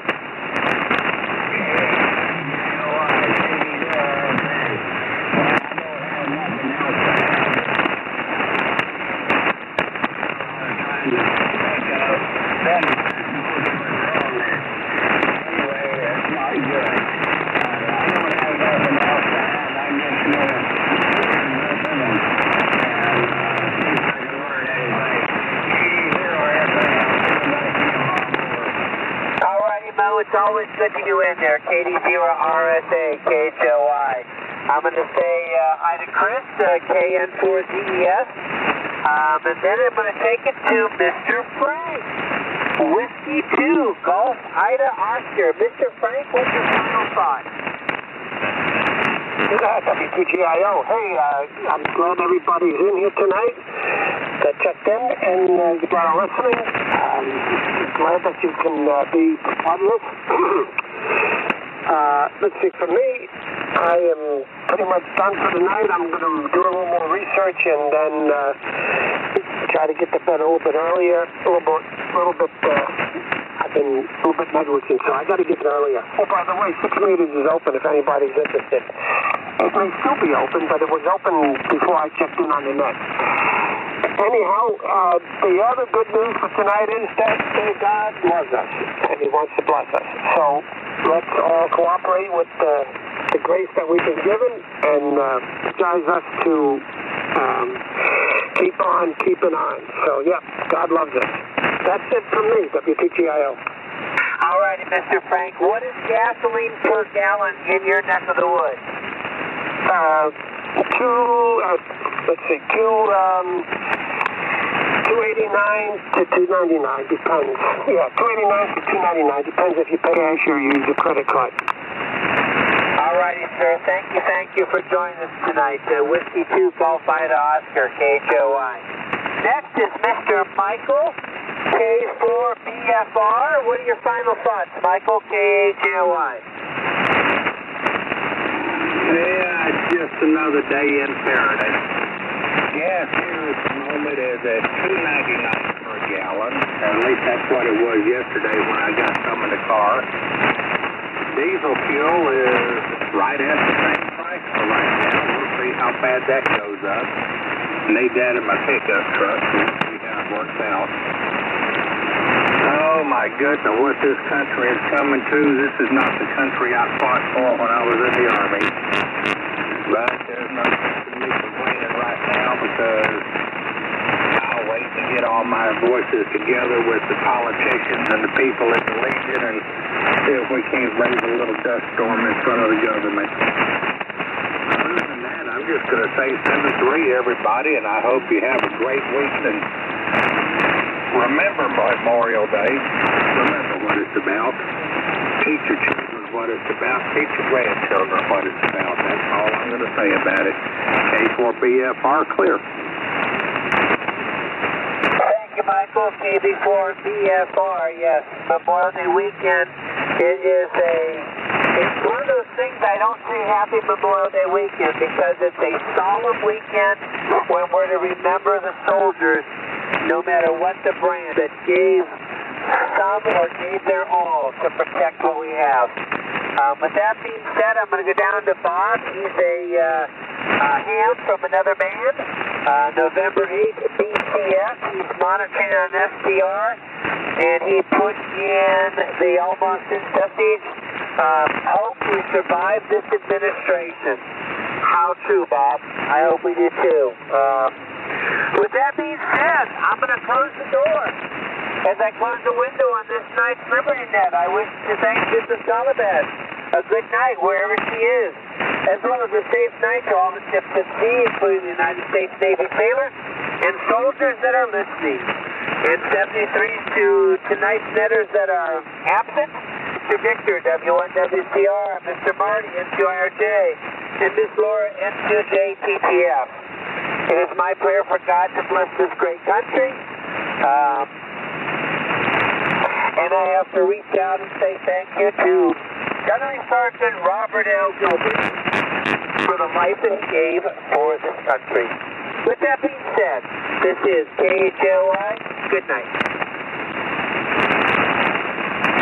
It's always good to you in there, KD0RSA, KHOI. I'm going to say hi to Chris, KN4DES, and then I'm going to take it to Mr. Frank. Whiskey 2, Golf Ida Oscar. Mr. Frank, what's your final thought? WTGIO. Hey, I'm glad everybody's in here tonight that checked in and you are listening. Glad that you can be part of this. Let's see, for me, I am pretty much done for the night. I'm going to do a little more research and then try to get to bed a little bit earlier. I've been a little bit negligent, so I got to get there earlier. Oh, by the way, 6 meters is open if anybody's interested. It may still be open, but it was open before I checked in on the net. Anyhow, the other good news for tonight is that God loves us, and He wants to bless us. So let's all cooperate with the grace that we've been given and guides us to keep on keeping on. So, yeah, God loves us. That's it from me, WTGIO. All righty, Mr. Frank. What is gasoline per gallon in your neck of the woods? 289 to 299, depends. Yeah, 289 to 299, depends if you pay cash or use a credit card. All righty, sir. Thank you for joining us tonight. Whiskey 2, Golf Ida Oscar, KHOI. Next is Mr. Michael, K4BFR. What are your final thoughts, Michael, KHOI? Yeah, it's just another day in paradise. Gas here at the moment is at $2.99 per gallon, or at least that's what it was yesterday when I got some in the car. Diesel fuel is right at the same price for right now. We'll see how bad that goes up. Need that in my pickup truck. We'll see how it works out. Oh my goodness, what this country is coming to. This is not the country I fought for when I was in the Army. But there's no sense in me complaining right now because I'll wait to get all my voices together with the politicians and the people in the Legion and see if we can't raise a little dust storm in front of the government. Other than that, I'm just going to say 7-3, everybody, and I hope you have a great week. And remember Memorial Day. Remember what it's about. Teach your children what it's about. Teach your grandchildren what it's about. That's all I'm going to say about it. K4BFR clear. Thank you, Michael. KB4BFR. Yes, Memorial Day weekend. It's one of those things I don't say Happy Memorial Day weekend because it's a solemn weekend when we're to remember the soldiers, no matter what the brand, that gave some or gave their all to protect what we have. With that being said, I'm going to go down to Bob. He's a ham from another band. November 8th, BCS. He's monitoring on SDR, and he put in the almost incessant hope we survive this administration. How true, Bob. I hope we do too. With that being said, I'm going to close the door. As I close the window on this night's Liberty Net, I wish to thank Mrs. Galabad. A good night wherever she is, as well as a safe night to all the ships at sea, including the United States Navy sailors and soldiers that are listening. And 73s to tonight's netters that are absent, Mr. Victor, W1WCR, Mr. Marty, N2IRJ, and Miss Laura, N2JTTF. It is my prayer for God to bless this great country. And I have to reach out and say thank you to Gunnery Sergeant Robert L. Gilbert for the life that he gave for this country. With that being said, this is KHOI. Good night.